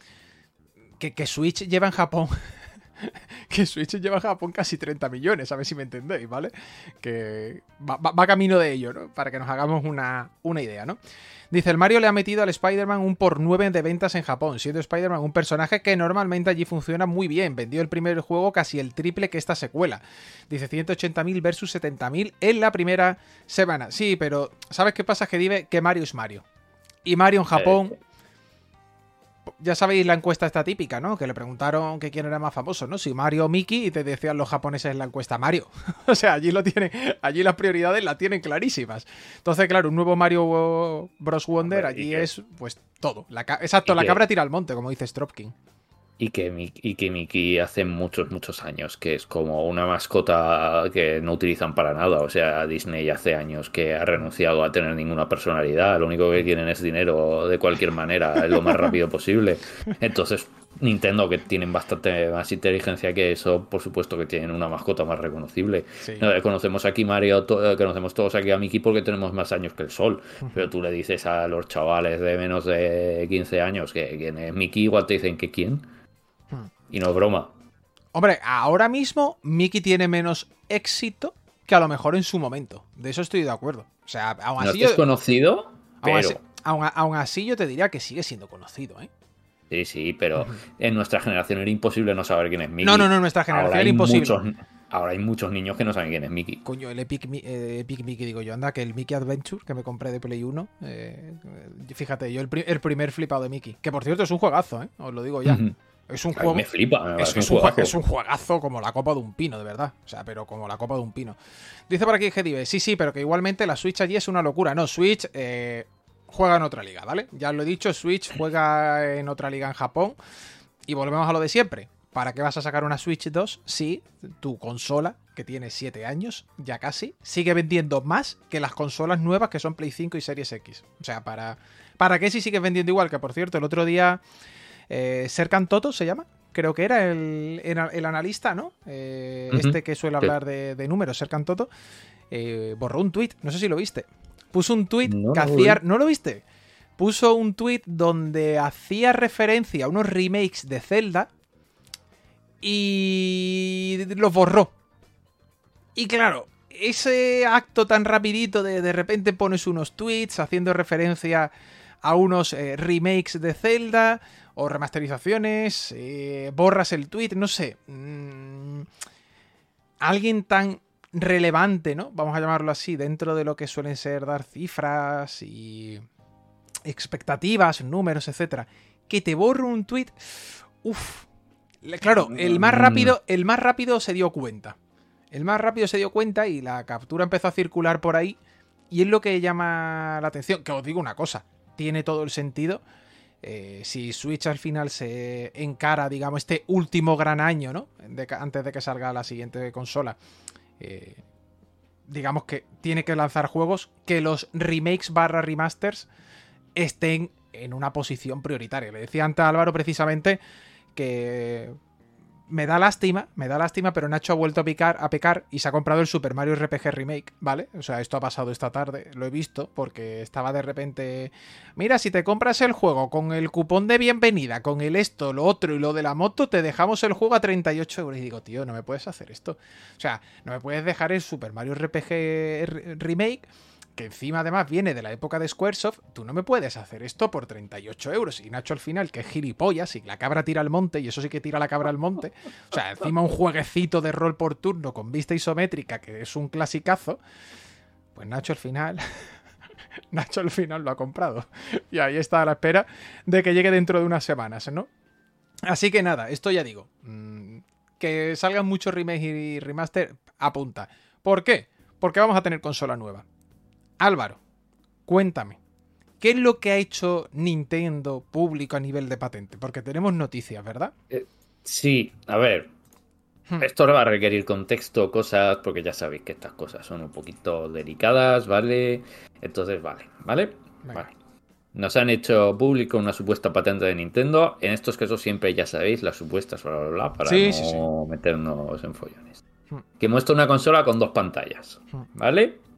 que Switch lleva en Japón... que Switch lleva a Japón casi 30 millones, a ver si me entendéis, ¿vale? Que va camino de ello, ¿no? Para que nos hagamos una idea, ¿no? Dice, el Mario le ha metido al Spider-Man un por 9 de ventas en Japón, siendo Spider-Man un personaje que normalmente allí funciona muy bien. Vendió el primer juego casi el triple que esta secuela. Dice 180.000 versus 70.000 en la primera semana. Sí, pero ¿sabes qué pasa? Que Mario es Mario. Y Mario en Japón... Ya sabéis la encuesta esta típica, ¿no? Que le preguntaron que quién era más famoso, ¿no? Si Mario o Mickey, y te decían los japoneses en la encuesta Mario. O sea, allí las prioridades las tienen clarísimas. Entonces, claro, un nuevo Mario Bros. Wonder allí es, pues, todo. La cabra tira al monte, como dice Stropkin. Y que Mickey hace muchos años que es como una mascota que no utilizan para nada. O sea, Disney hace años que ha renunciado a tener ninguna personalidad. Lo único que quieren es dinero de cualquier manera, lo más rápido posible. Entonces, Nintendo, que tienen bastante más inteligencia que eso, por supuesto que tienen una mascota más reconocible. Sí. Conocemos aquí Mario, conocemos todos aquí a Mickey porque tenemos más años que el sol. Pero tú le dices a los chavales de menos de 15 años que quién es Mickey, igual te dicen que quién. Y no es broma. Hombre, ahora mismo Mickey tiene menos éxito que a lo mejor en su momento. De eso estoy de acuerdo. O sea, aún así... No es conocido, pero... Aún así yo te diría que sigue siendo conocido, ¿eh? Sí, pero en nuestra generación era imposible no saber quién es Mickey. No, en nuestra generación era imposible. Ahora hay muchos niños que no saben quién es Mickey. Coño, el Epic Mickey, digo yo. Anda, que el Mickey Adventure que me compré de Play 1. Fíjate, yo el primer flipado de Mickey. Que por cierto es un juegazo, ¿eh? Os lo digo ya. Es un juego. Me flipa. Es un juegazo como la copa de un pino, de verdad. O sea, pero como la copa de un pino. Dice por aquí Gedive, sí, pero que igualmente la Switch allí es una locura. No, Switch juega en otra liga, ¿vale? Ya os lo he dicho, Switch juega en otra liga en Japón. Y volvemos a lo de siempre. ¿para qué vas a sacar una Switch 2 si tu consola, que tiene 7 años, ya casi, sigue vendiendo más que las consolas nuevas que son Play 5 y Series X? O sea, ¿para qué si sigues vendiendo igual? Que por cierto, el otro día Serkan Toto se llama, creo que era el analista, ¿no? Este que suele hablar de números, Serkan Toto, borró un tweet, no sé si lo viste. Puso un tweet que hacía... ¿No lo viste? Puso un tweet donde hacía referencia a unos remakes de Zelda y los borró. Y claro, ese acto tan rapidito de repente pones unos tweets haciendo referencia a unos remakes de Zelda o remasterizaciones, borras el tweet, no sé. Alguien tan relevante, ¿no? Vamos a llamarlo así, dentro de lo que suelen ser dar cifras y expectativas, números, etcétera, que te borre un tweet. Claro, el más rápido se dio cuenta. El más rápido se dio cuenta y la captura empezó a circular por ahí. Y es lo que llama la atención. Que os digo una cosa, tiene todo el sentido. Si Switch al final se encara, digamos, este último gran año, ¿no? Antes de que salga la siguiente consola. Digamos que tiene que lanzar juegos que los remakes / remasters estén en una posición prioritaria. Le decía antes a Álvaro precisamente que me da lástima, pero Nacho ha vuelto a pecar y se ha comprado el Super Mario RPG Remake, ¿vale? O sea, esto ha pasado esta tarde, lo he visto, porque estaba de repente... Mira, si te compras el juego con el cupón de bienvenida, con el esto, lo otro y lo de la moto, te dejamos el juego a 38 euros. Y digo, tío, no me puedes hacer esto. O sea, no me puedes dejar el Super Mario RPG Remake, que encima además viene de la época de Squaresoft. Tú no me puedes hacer esto por 38 euros. Y Nacho al final, que es gilipollas, y la cabra tira al monte, y eso sí que tira la cabra al monte. O sea, encima un jueguecito de rol por turno con vista isométrica, que es un clasicazo. Pues Nacho al final lo ha comprado. Y ahí está a la espera de que llegue dentro de unas semanas, ¿no? Así que nada, esto ya digo. Que salgan muchos remakes y remaster, apunta. ¿Por qué? Porque vamos a tener consola nueva. Álvaro, cuéntame, ¿qué es lo que ha hecho Nintendo público a nivel de patente? Porque tenemos noticias, ¿verdad? Sí, a ver, esto va a requerir contexto, cosas, porque ya sabéis que estas cosas son un poquito delicadas, ¿vale? Entonces, vale. Nos han hecho público una supuesta patente de Nintendo. En estos casos siempre, ya sabéis, las supuestas, para no meternos en follones. Que muestra una consola con 2 pantallas, ¿vale?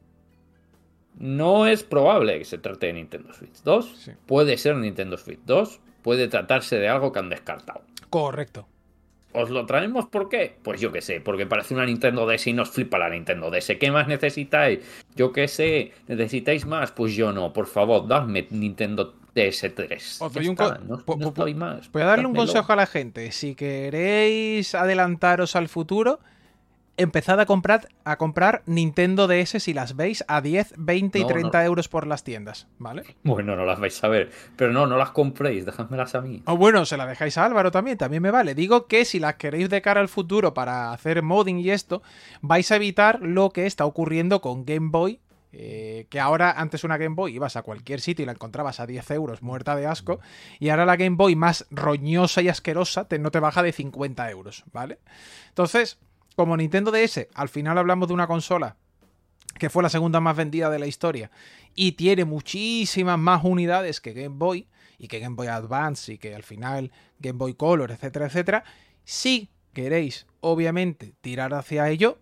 No es probable que se trate de Nintendo Switch 2. Sí. Puede ser Nintendo Switch 2. Puede tratarse de algo que han descartado. Correcto. ¿Os lo traemos por qué? Pues yo qué sé, porque parece una Nintendo DS y nos flipa la Nintendo DS. ¿Qué más necesitáis? Yo qué sé, ¿necesitáis más? Pues yo no, por favor, dadme Nintendo DS3. Os doy no estoy más. Voy a darle un consejo a la gente. Si queréis adelantaros al futuro, empezad a comprar Nintendo DS si las veis a 10, 20 y 30 euros por las tiendas, ¿vale? Bueno, no las vais a ver, pero no las compréis, dejádmelas a mí. O bueno, se las dejáis a Álvaro también me vale. Digo que si las queréis de cara al futuro para hacer modding y esto, vais a evitar lo que está ocurriendo con Game Boy, que ahora antes una Game Boy ibas a cualquier sitio y la encontrabas a 10 euros muerta de asco, y ahora la Game Boy más roñosa y asquerosa no te baja de 50 euros, ¿vale? Entonces... Como Nintendo DS, al final hablamos de una consola que fue la segunda más vendida de la historia y tiene muchísimas más unidades que Game Boy y que Game Boy Advance y que al final Game Boy Color, etcétera, etcétera. Si queréis, obviamente, tirar hacia ello,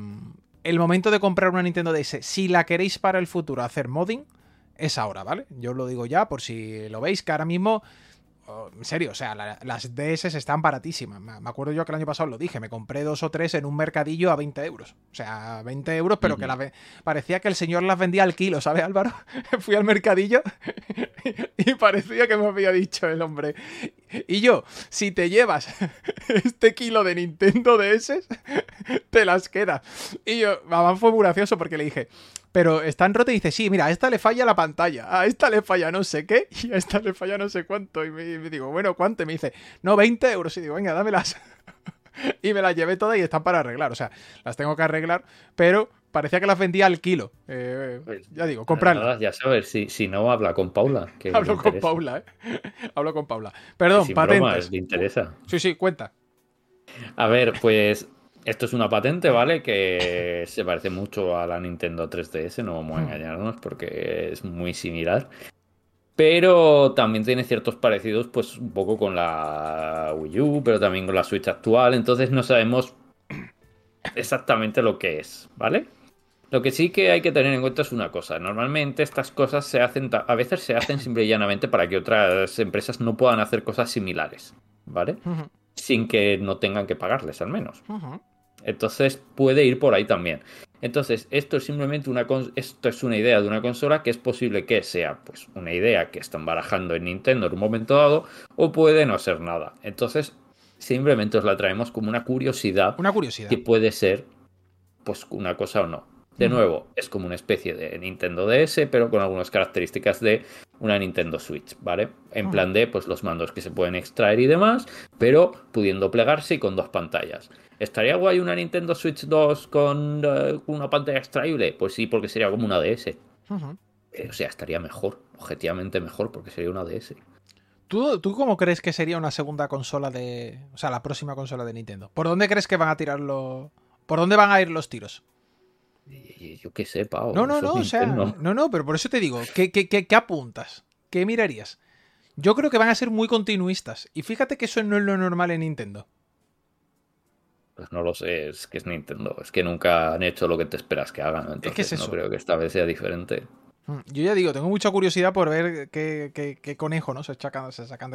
el momento de comprar una Nintendo DS, si la queréis para el futuro hacer modding, es ahora, ¿vale? Yo os lo digo ya por si lo veis, que ahora mismo... En serio, o sea, las DS están baratísimas. Me acuerdo yo que el año pasado lo dije, me compré 2 o 3 en un mercadillo a 20 euros. O sea, 20 euros, pero que parecía que el señor las vendía al kilo, ¿sabes, Álvaro? Fui al mercadillo y parecía que me había dicho el hombre. Y yo, si te llevas este kilo de Nintendo DS, te las quedas. Y yo, además fue muy gracioso porque le dije... Pero están rotas y dice, sí, mira, a esta le falla la pantalla, a esta le falla no sé qué y a esta le falla no sé cuánto. Y me digo, bueno, ¿cuánto? Y me dice, no, 20 euros. Y digo, venga, dámelas. Y me las llevé todas y están para arreglar. O sea, las tengo que arreglar, pero parecía que las vendía al kilo. Ya digo, comprarlas. Ya sabes, si no, habla con Paula. Hablo con Paula, Hablo con Paula. Perdón, sin patentes. Bromas, le interesa. Sí, cuenta. A ver, pues esto es una patente, ¿vale? Que se parece mucho a la Nintendo 3DS, no vamos a engañarnos porque es muy similar. Pero también tiene ciertos parecidos, pues un poco con la Wii U, pero también con la Switch actual. Entonces no sabemos exactamente lo que es, ¿vale? Lo que sí que hay que tener en cuenta es una cosa. Normalmente estas cosas se hacen, a veces se hacen simple y llanamente para que otras empresas no puedan hacer cosas similares, ¿vale? Ujú, Sin que no tengan que pagarles, al menos. ujú. Entonces puede ir por ahí también. Entonces, esto es simplemente esto es una idea de una consola que es posible que sea pues una idea que están barajando en Nintendo en un momento dado, o puede no ser nada. Entonces, simplemente os la traemos como una curiosidad Una que curiosidad. puede ser pues una cosa o no. De Ujú. nuevo, es como una especie de Nintendo DS, pero con algunas características de una Nintendo Switch, ¿vale? En Ujú. plan de pues los mandos que se pueden extraer y demás, pero pudiendo plegarse y con dos pantallas. ¿Estaría guay una Nintendo Switch 2 con una pantalla extraíble? Pues sí, porque sería como una DS. Ujú. O sea, estaría mejor, objetivamente mejor, porque sería una DS. ¿Tú cómo crees que sería una segunda consola de... O sea, la próxima consola de Nintendo? ¿Por dónde crees que van a tirarlo? ¿Por dónde van a ir los tiros? Yo qué sé, Pau, No, eso es o sea... Nintendo. No, pero por eso te digo, ¿qué apuntas? ¿Qué mirarías? Yo creo que van a ser muy continuistas. Y fíjate que eso no es lo normal en Nintendo. Pues no lo sé, es que es Nintendo. Es que nunca han hecho lo que te esperas que hagan, Es que es entonces no eso. creo que esta vez sea diferente. Yo ya digo, tengo mucha curiosidad por ver qué conejo, ¿no? Se sacan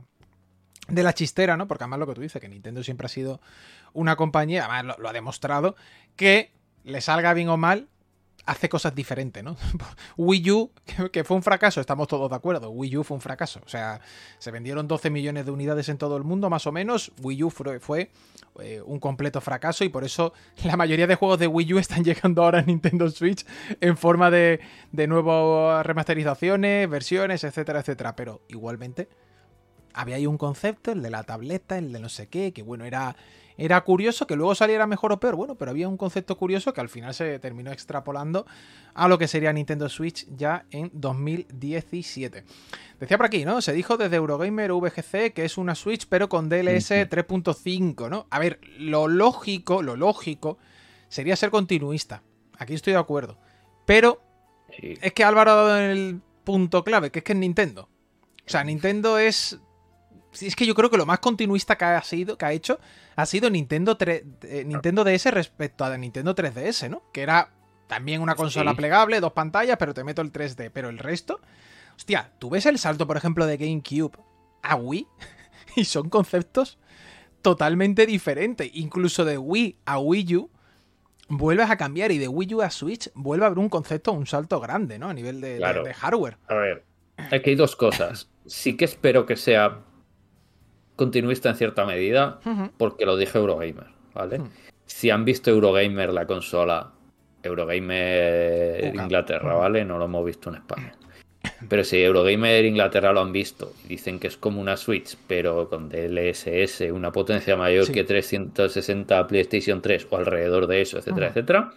de la chistera, ¿no? Porque además lo que tú dices, que Nintendo siempre ha sido una compañía, además lo ha demostrado, que le salga bien o mal, hace cosas diferentes, ¿no? Wii U, que fue un fracaso, estamos todos de acuerdo. Wii U fue un fracaso. O sea, se vendieron 12 millones de unidades en todo el mundo, más o menos. Wii U fue un completo fracaso y por eso la mayoría de juegos de Wii U están llegando ahora a Nintendo Switch en forma de nuevas remasterizaciones, versiones, etcétera, etcétera. Pero igualmente había ahí un concepto, el de la tableta, el de no sé qué, que bueno, era curioso, que luego saliera mejor o peor, bueno, pero había un concepto curioso que al final se terminó extrapolando a lo que sería Nintendo Switch ya en 2017. Decía por aquí, ¿no? Se dijo desde Eurogamer VGC que es una Switch pero con DLS 3.5, ¿no? A ver, lo lógico sería ser continuista. Aquí estoy de acuerdo. Pero Sí, es que Álvaro ha dado en el punto clave, que es Nintendo. O sea, Nintendo es... Es que yo creo que lo más continuista que ha hecho ha sido Nintendo DS respecto a Nintendo 3DS, ¿no? Que era también una consola sí. plegable, dos pantallas, pero te meto el 3D. Pero el resto... Hostia, ¿tú ves el salto, por ejemplo, de GameCube a Wii? Y son conceptos totalmente diferentes. Incluso de Wii a Wii U vuelves a cambiar y de Wii U a Switch vuelve a haber un concepto, un salto grande, ¿no? A nivel de Claro. hardware. A ver, aquí hay dos cosas. Sí que espero que sea continuista en cierta medida, Ujú. porque lo dije Eurogamer, ¿vale? Si han visto Eurogamer la consola, Eurogamer UK. Inglaterra, ¿vale? No lo hemos visto en España. Pero si Eurogamer Inglaterra lo han visto y dicen que es como una Switch, pero con DLSS, una potencia mayor Sí. que 360 PlayStation 3 o alrededor de eso, etcétera, Ujú. etcétera,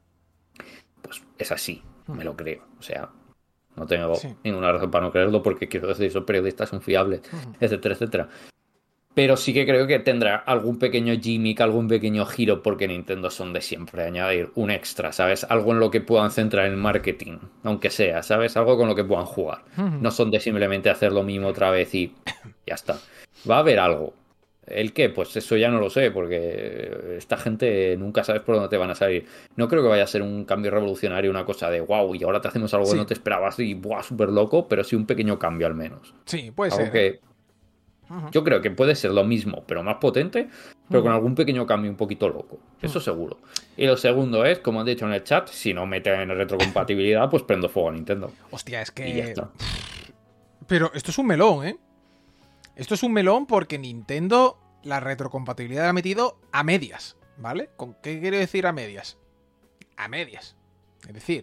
pues es así, me lo creo. O sea, no tengo Sí. ninguna razón para no creerlo porque quiero decir, son periodistas, son fiables, Ujú. etcétera, etcétera. Pero sí que creo que tendrá algún pequeño gimmick, algún pequeño giro, porque Nintendo son de siempre añadir un extra, ¿sabes? Algo en lo que puedan centrar el marketing, aunque sea, ¿sabes? Algo con lo que puedan jugar. Ujú. No son de simplemente hacer lo mismo otra vez y ya está. Va a haber algo. ¿El qué? Pues eso ya no lo sé, porque esta gente nunca sabes por dónde te van a salir. No creo que vaya a ser un cambio revolucionario, una cosa de wow, y ahora te hacemos algo que Sí. no te esperabas y buah, súper loco, pero sí un pequeño cambio al menos. Sí, puede Algo ser, ¿eh? que Ujú. yo creo que puede ser lo mismo, pero más potente, pero con Ujú. algún pequeño cambio un poquito loco. Eso seguro. Y lo segundo es, como han dicho en el chat, si no meten retrocompatibilidad, pues prendo fuego a Nintendo. Hostia, es Y ya que... está. Pero esto es un melón, ¿eh? Esto es un melón porque Nintendo la retrocompatibilidad la ha metido a medias, ¿vale? ¿Con qué quiero decir a medias? A medias. Es decir,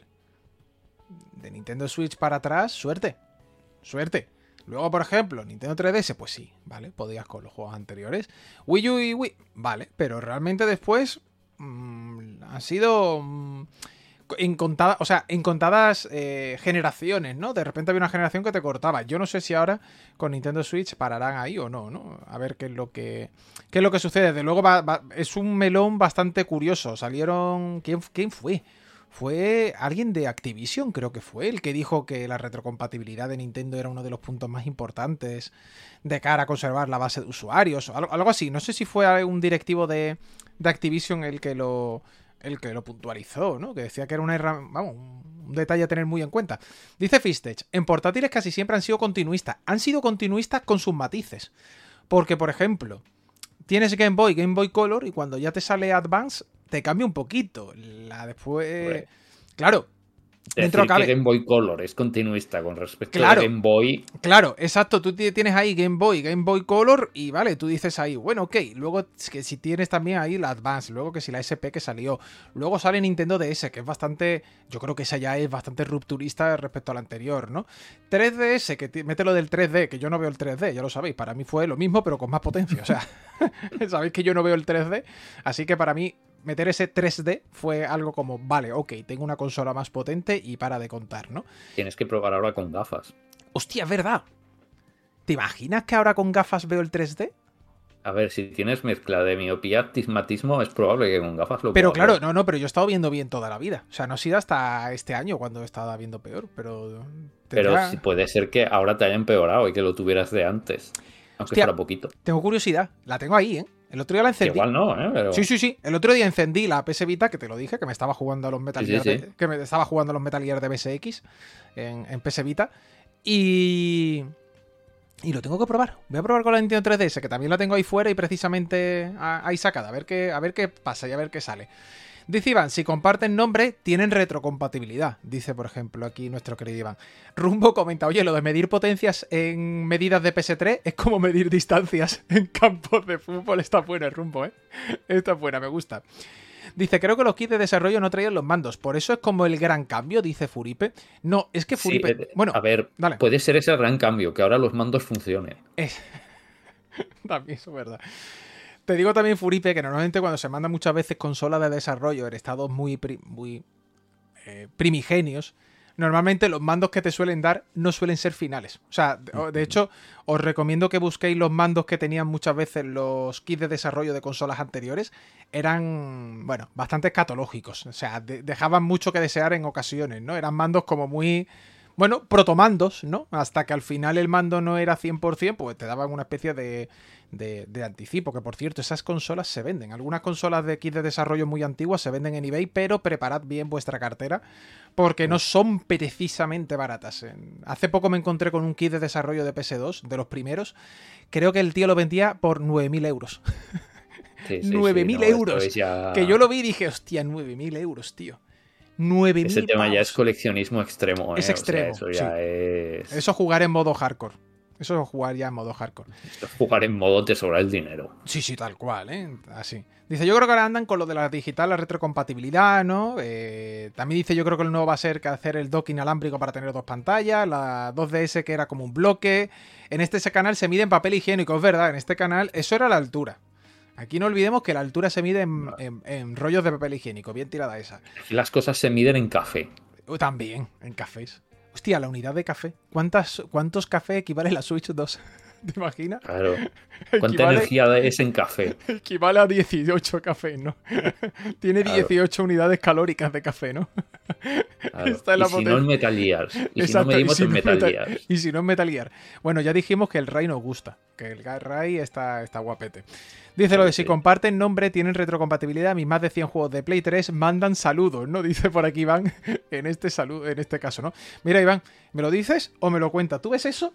de Nintendo Switch para atrás, suerte. Suerte. Luego, por ejemplo, Nintendo 3DS, pues sí, ¿vale? Podías con los juegos anteriores. Wii U y Wii, vale, pero realmente después han sido en contadas generaciones, ¿no? De repente había una generación que te cortaba. Yo no sé si ahora con Nintendo Switch pararán ahí o no, ¿no? A ver qué es lo que sucede. De luego es un melón bastante curioso. Salieron... ¿Quién fue? Fue alguien de Activision, creo que fue, el que dijo que la retrocompatibilidad de Nintendo era uno de los puntos más importantes de cara a conservar la base de usuarios, o algo así. No sé si fue un directivo de Activision el que lo puntualizó, ¿no? Que decía que era un detalle a tener muy en cuenta. Dice Fistech, en portátiles casi siempre han sido continuistas. Han sido continuistas con sus matices. Porque, por ejemplo, tienes Game Boy Color, y cuando ya te sale Advance, te cambia un poquito. Después... Claro. Dentro decir que Game Boy Color es continuista con respecto a Game Boy. Claro, exacto. Tú tienes ahí Game Boy Color y vale, tú dices ahí, bueno, ok. Luego que si tienes también ahí la Advance, luego que si la SP que salió. Luego sale Nintendo DS, que es bastante... Yo creo que esa ya es bastante rupturista respecto a la anterior, ¿no? 3DS, que mete lo del 3D, que yo no veo el 3D, ya lo sabéis. Para mí fue lo mismo, pero con más potencia. O sea, sabéis que yo no veo el 3D. Así que para mí... meter ese 3D fue algo como, vale, ok, tengo una consola más potente y para de contar, ¿no? Tienes que probar ahora con gafas. Hostia, es verdad. ¿Te imaginas que ahora con gafas veo el 3D? A ver, si tienes mezcla de miopía, astigmatismo, es probable que con gafas lo Pero puedas claro, ver. no, pero yo he estado viendo bien toda la vida. O sea, no ha sido hasta este año cuando he estado viendo peor, pero... Pero sí, puede ser que ahora te haya empeorado y que lo tuvieras de antes. Aunque Hostia, fuera poquito. Tengo curiosidad. La tengo ahí, ¿eh? El otro día la encendí. Igual no, ¿eh? Pero... Sí. El otro día encendí la PS Vita, que te lo dije, que me estaba jugando a los Metal Gear que me estaba jugando a los Metal Gear de MSX en PS Vita. Y lo tengo que probar. Voy a probar con la Nintendo 3DS, que también la tengo ahí fuera y precisamente ahí sacada. A ver qué pasa y a ver qué sale. Dice Iván, si comparten nombre, tienen retrocompatibilidad. Dice, por ejemplo, aquí nuestro querido Iván. Rumbo comenta, oye, lo de medir potencias en medidas de PS3 es como medir distancias en campos de fútbol. Está buena el Rumbo, ¿eh? Está buena, me gusta. Dice, creo que los kits de desarrollo no traían los mandos. Por eso es como el gran cambio, dice Furipe. No, es que Furipe... Sí, bueno, a ver, dale. Puede ser ese el gran cambio, que ahora los mandos funcionen. También eso es verdad. Te digo también, Furipe, que normalmente cuando se mandan muchas veces consolas de desarrollo en estados muy primigenios, normalmente los mandos que te suelen dar no suelen ser finales. O sea, de hecho, os recomiendo que busquéis los mandos que tenían muchas veces los kits de desarrollo de consolas anteriores. Eran, bueno, bastante escatológicos. O sea, dejaban mucho que desear en ocasiones, ¿no? Eran mandos como muy... Bueno, protomandos, ¿no? Hasta que al final el mando no era 100%, pues te daban una especie de anticipo, que por cierto, esas consolas se venden. Algunas consolas de kit de desarrollo muy antiguas se venden en eBay, pero preparad bien vuestra cartera, porque no son precisamente baratas. Hace poco me encontré con un kit de desarrollo de PS2, de los primeros. Creo que el tío lo vendía por 9.000 euros. Sí, 9.000 euros. Ya... Que yo lo vi y dije, hostia, 9.000 euros, tío. 9.000 Ese tema pavos. ya es coleccionismo extremo, ¿eh? Es extremo. O sea, eso ya es... Eso jugar en modo hardcore. Eso es jugar ya en modo hardcore. Jugar en modo te sobra el dinero. Sí, tal cual, ¿eh? Así. Dice, yo creo que ahora andan con lo de la digital, la retrocompatibilidad, ¿no? También dice, yo creo que el nuevo va a ser que hacer el dock inalámbrico para tener dos pantallas, la 2DS que era como un bloque. En este canal se mide en papel higiénico, es verdad, en este canal eso era la altura. Aquí no olvidemos que la altura se mide en rollos de papel higiénico, bien tirada esa. Las cosas se miden en café. También, en cafés. Hostia, la unidad de café. ¿Cuántos cafés equivale la Switch 2? ¿Te imaginas? Claro. ¿Cuánta energía es en café? Equivale a 18 cafés, ¿no? Tiene 18 unidades calóricas de café, ¿no? Claro. Esta es la si no en Metal Gear. Y si no medimos en Metal Gear. Y si no en Metal Gear. Bueno, ya dijimos que el Rai nos gusta. Que el Rai está guapete. Dice lo de si comparten nombre, tienen retrocompatibilidad. Mis más de 100 juegos de Play 3 mandan saludos, ¿no? Dice por aquí Iván en este caso, ¿no? Mira, Iván, ¿me lo dices o me lo cuentas? ¿Tú ves eso?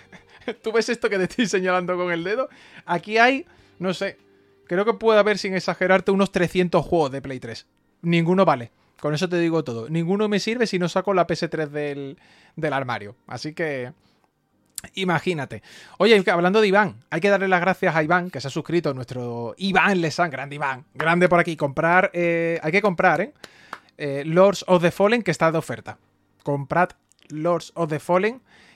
¿Tú ves esto que te estoy señalando con el dedo? Aquí hay, no sé, creo que puede haber, sin exagerarte, unos 300 juegos de Play 3. Ninguno vale. Con eso te digo todo. Ninguno me sirve si no saco la PS3 del armario. Así que... imagínate. Oye, hablando de Iván, hay que darle las gracias a Iván, que se ha suscrito, nuestro Iván Lesan, grande Iván, grande por aquí. Hay que comprar, Lords of the Fallen, que está de oferta. Comprad Lords of the Fallen,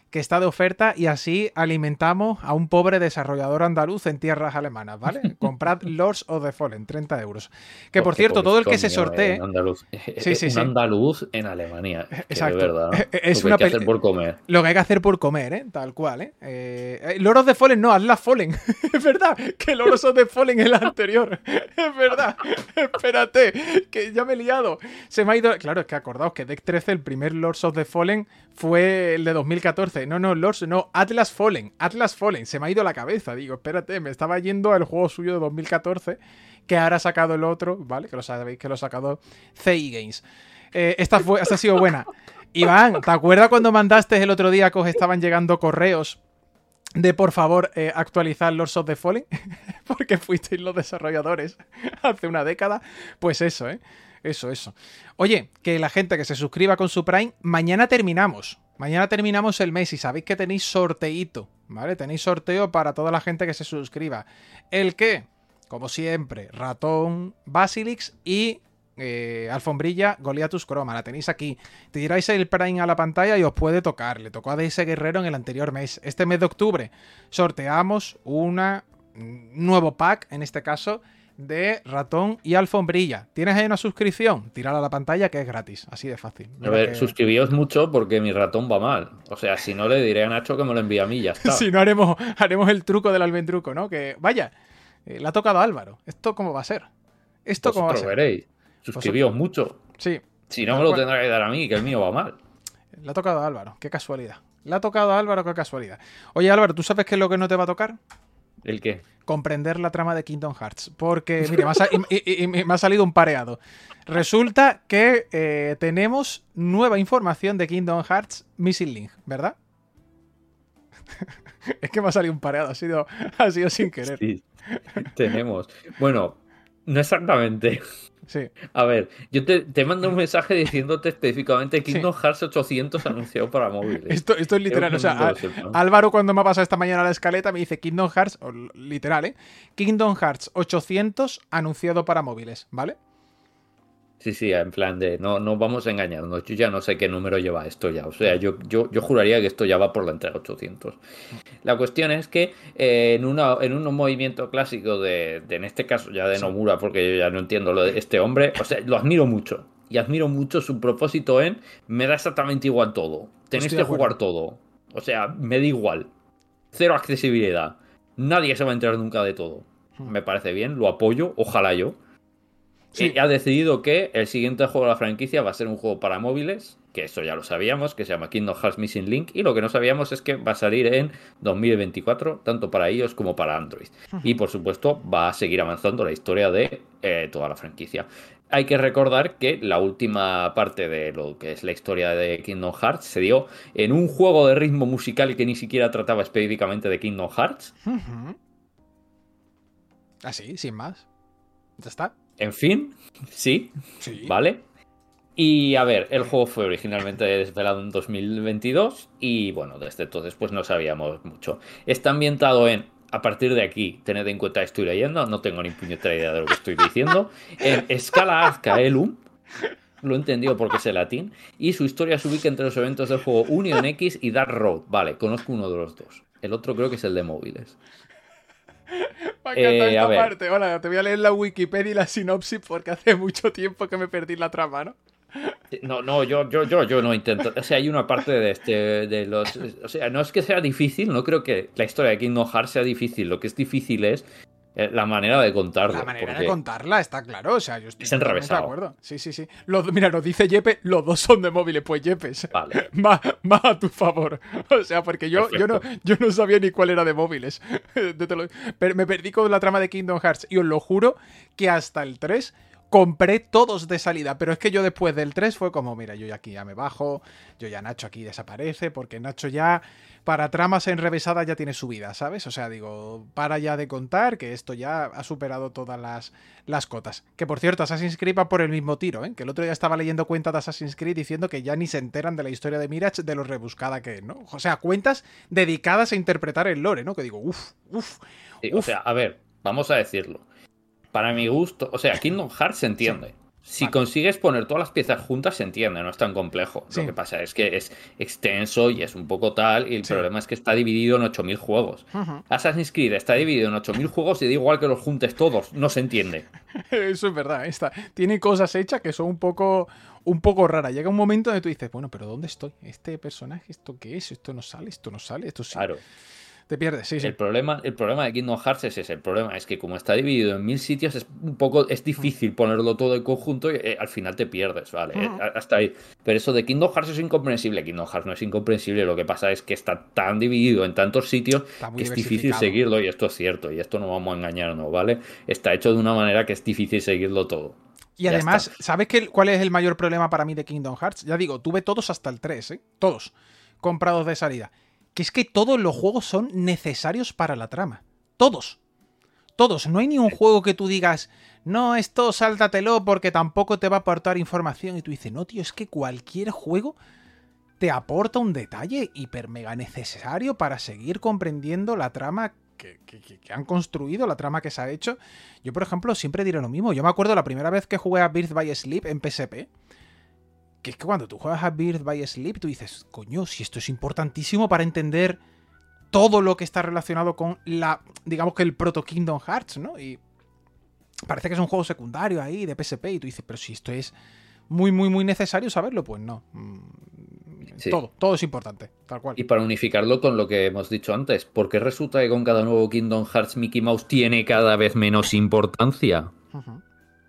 que está de oferta y así alimentamos a un pobre desarrollador andaluz en tierras alemanas, ¿vale? Comprad Lords of the Fallen, 30 euros. Que por cierto, todo el que se sortee... Un andaluz en Alemania. Exacto. De verdad, ¿no? Es lo que hay que hacer por comer. Lo que hay que hacer por comer, ¿eh? Tal cual, ¿eh? Lords of the Fallen, no, Atlas Fallen. Es verdad que Lords of the Fallen es el anterior. Es verdad. Espérate, que ya me he liado. Se me ha ido... Claro, es que acordaos que Deck 13, el primer Lords of the Fallen, fue el de 2014. No, Atlas Fallen. Atlas Fallen. Se me ha ido la cabeza. Digo, espérate, me estaba yendo al juego suyo de 2014, que ahora ha sacado el otro, ¿vale? Que lo sabéis que lo ha sacado CI Games. Esta ha sido buena. Iván, ¿te acuerdas cuando mandaste el otro día que os estaban llegando correos de por favor actualizar Lords of the Fallen? Porque fuisteis los desarrolladores hace una década. Pues eso, ¿eh? Eso. Oye, que la gente que se suscriba con su Prime, mañana terminamos. Mañana terminamos el mes y sabéis que tenéis sorteíto, ¿vale? Tenéis sorteo para toda la gente que se suscriba. ¿El qué? Como siempre, Ratón, Basilix y Alfombrilla Goliathus Chroma. La tenéis aquí. Tiráis el Prime a la pantalla y os puede tocar. Le tocó a DS Guerrero en el anterior mes. Este mes de octubre sorteamos un nuevo pack, en este caso, de Ratón y Alfombrilla. ¿Tienes ahí una suscripción? Tírala a la pantalla, que es gratis. Así de fácil. A ver, suscribíos mucho porque mi ratón va mal. O sea, si no, le diré a Nacho que me lo envíe a mí, ya está. Si no, haremos el truco del almendruco, ¿no? Que, vaya, le ha tocado a Álvaro. ¿Esto cómo va a ser? ¿Esto cómo va a ser? Veréis. Suscribíos mucho. Sí. Si no, me lo tendrá que dar a mí, que el mío va mal. Le ha tocado a Álvaro. Qué casualidad. Le ha tocado a Álvaro, qué casualidad. Oye, Álvaro, ¿tú sabes qué es lo que no te va a tocar? ¿El qué? Comprender la trama de Kingdom Hearts. Porque, mire, me ha salido un pareado. Resulta que tenemos nueva información de Kingdom Hearts Missing Link, ¿verdad? Es que me ha salido un pareado, ha sido sin querer. Sí, tenemos. Bueno, no exactamente. Sí. A ver, yo te mando un mensaje diciéndote específicamente Kingdom Hearts 800 anunciado para móviles. Esto es literal, o sea, Álvaro cuando me ha pasado esta mañana la escaleta me dice Kingdom Hearts, literal, Kingdom Hearts 800 anunciado para móviles, ¿vale? Sí, en plan de no vamos a engañarnos, yo ya no sé qué número lleva esto ya, o sea, yo juraría que esto ya va por la entrega 800. La cuestión es que en un movimiento clásico en este caso ya de Nomura, porque yo ya no entiendo lo de este hombre, o sea, lo admiro mucho, y admiro mucho su propósito me da exactamente igual todo, tenéis que jugar todo, o sea, me da igual, cero accesibilidad, nadie se va a enterar nunca de todo, me parece bien, lo apoyo, ojalá yo. Sí. Ha decidido que el siguiente juego de la franquicia va a ser un juego para móviles, que eso ya lo sabíamos, que se llama Kingdom Hearts Missing Link, y lo que no sabíamos es que va a salir en 2024, tanto para iOS como para Android. Y por supuesto va a seguir avanzando la historia de toda la franquicia. Hay que recordar que la última parte de lo que es la historia de Kingdom Hearts se dio en un juego de ritmo musical que ni siquiera trataba específicamente de Kingdom Hearts. Así, sin más. Ya está. En fin, sí, ¿vale? Y a ver, el juego fue originalmente desvelado en 2022 y bueno, desde entonces pues no sabíamos mucho. Está ambientado a partir de aquí, tened en cuenta que estoy leyendo, no tengo ni puñetera idea de lo que estoy diciendo, en Scala Azcaelum, lo he entendido porque es el latín, y su historia se ubica entre los eventos del juego Union X y Dark Road. Vale, conozco uno de los dos. El otro creo que es el de móviles. Me encanta esta parte. Hola, te voy a leer la Wikipedia y la sinopsis porque hace mucho tiempo que me perdí la trama, ¿no? No, yo no intento. O sea, hay una parte de los. O sea, no es que sea difícil, no creo que la historia de Kingdom Hearts sea difícil. Lo que es difícil es la manera de contarla. La manera de contarla está claro. O sea, yo estoy enrevesado. de acuerdo. Sí. Mira, nos dice Yepe, los dos son de móviles. Pues Yepes. Vale. Va a tu favor. O sea, porque yo no sabía ni cuál era de móviles. Me perdí con la trama de Kingdom Hearts. Y os lo juro que hasta el 3 compré todos de salida, pero es que yo después del 3 fue como, mira, yo ya aquí ya me bajo, yo ya Nacho aquí desaparece, porque Nacho ya para tramas enrevesadas ya tiene su vida, ¿sabes? O sea, digo, para ya de contar que esto ya ha superado todas las cotas. Que por cierto, Assassin's Creed va por el mismo tiro, ¿eh? Que el otro día estaba leyendo cuentas de Assassin's Creed diciendo que ya ni se enteran de la historia de Mirage de lo rebuscada que es, ¿no? O sea, cuentas dedicadas a interpretar el lore, ¿no? Que digo, uff. Sí, o sea, a ver, vamos a decirlo. Para mi gusto, o sea, Kingdom Hearts se entiende. Si Vale. consigues poner todas las piezas juntas, se entiende, no es tan complejo. Sí. Lo que pasa es que es extenso y es un poco tal, y el Sí. problema es que está dividido en 8.000 juegos. Ujú. Assassin's Creed está dividido en 8.000 juegos y da igual que los juntes todos, no se entiende. Eso es verdad. Tiene cosas hechas que son un poco raras. Llega un momento donde tú dices, bueno, pero ¿dónde estoy? ¿Este personaje? ¿Esto qué es? ¿Esto no sale? ¿Esto sí? Claro. Te pierdes, sí. El problema de Kingdom Hearts es ese. El problema es que como está dividido en 1.000 sitios, es difícil ponerlo todo en conjunto y al final te pierdes, ¿vale? Hasta ahí. Pero eso de Kingdom Hearts es incomprensible. Kingdom Hearts no es incomprensible. Lo que pasa es que está tan dividido en tantos sitios Está muy que es difícil diversificado. seguirlo, y esto es cierto. Y esto no vamos a engañarnos, ¿vale? Está hecho de una manera que es difícil seguirlo todo. Y Ya además, está. ¿sabes cuál es el mayor problema para mí de Kingdom Hearts? Ya digo, tuve todos hasta el 3, ¿eh? Todos comprados de salida. Que es que todos los juegos son necesarios para la trama. Todos. Todos. No hay ni un juego que tú digas, no, esto sáltatelo porque tampoco te va a aportar información. Y tú dices, no, tío, es que cualquier juego te aporta un detalle hiper mega necesario para seguir comprendiendo la trama que han construido, la trama que se ha hecho. Yo, por ejemplo, siempre diré lo mismo. Yo me acuerdo la primera vez que jugué a Birth by Sleep en PSP, que es que cuando tú juegas a Birth by Sleep, tú dices, coño, si esto es importantísimo para entender todo lo que está relacionado con digamos que el proto Kingdom Hearts, ¿no? Y parece que es un juego secundario ahí de PSP y tú dices, pero si esto es muy, muy, muy necesario saberlo, pues no. Sí. Todo es importante, tal cual. Y para unificarlo con lo que hemos dicho antes, ¿por qué resulta que con cada nuevo Kingdom Hearts Mickey Mouse tiene cada vez menos importancia? Ujú.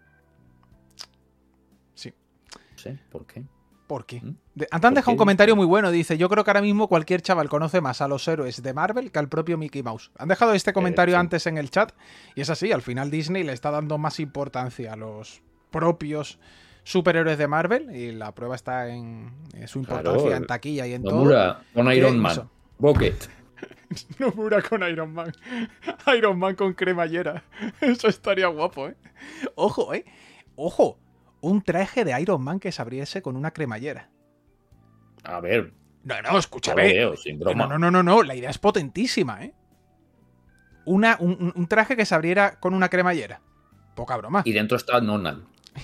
Sí. No sé, ¿por qué? ¿Por qué? ¿Mm? Han ¿Por dejado un qué? comentario muy bueno. Dice, yo creo que ahora mismo cualquier chaval conoce más a los héroes de Marvel que al propio Mickey Mouse. Han dejado este comentario sí. antes en el chat. Y es así, al final Disney le está dando más importancia a los propios superhéroes de Marvel. Y la prueba está en su importancia Claro, en taquilla y en Nomura con todo. Iron ¿Qué Man. hizo? Bucket. Nomura con Iron Man. Iron Man con cremallera. Eso estaría guapo, ¿eh? Ojo, ¿eh? Ojo. Un traje de Iron Man que se abriese con una cremallera. A ver, No, yo lo escúchame. veo, sin broma. No. La idea es potentísima, ¿eh? Un traje que se abriera con una cremallera. Poca broma. Y dentro está Donald.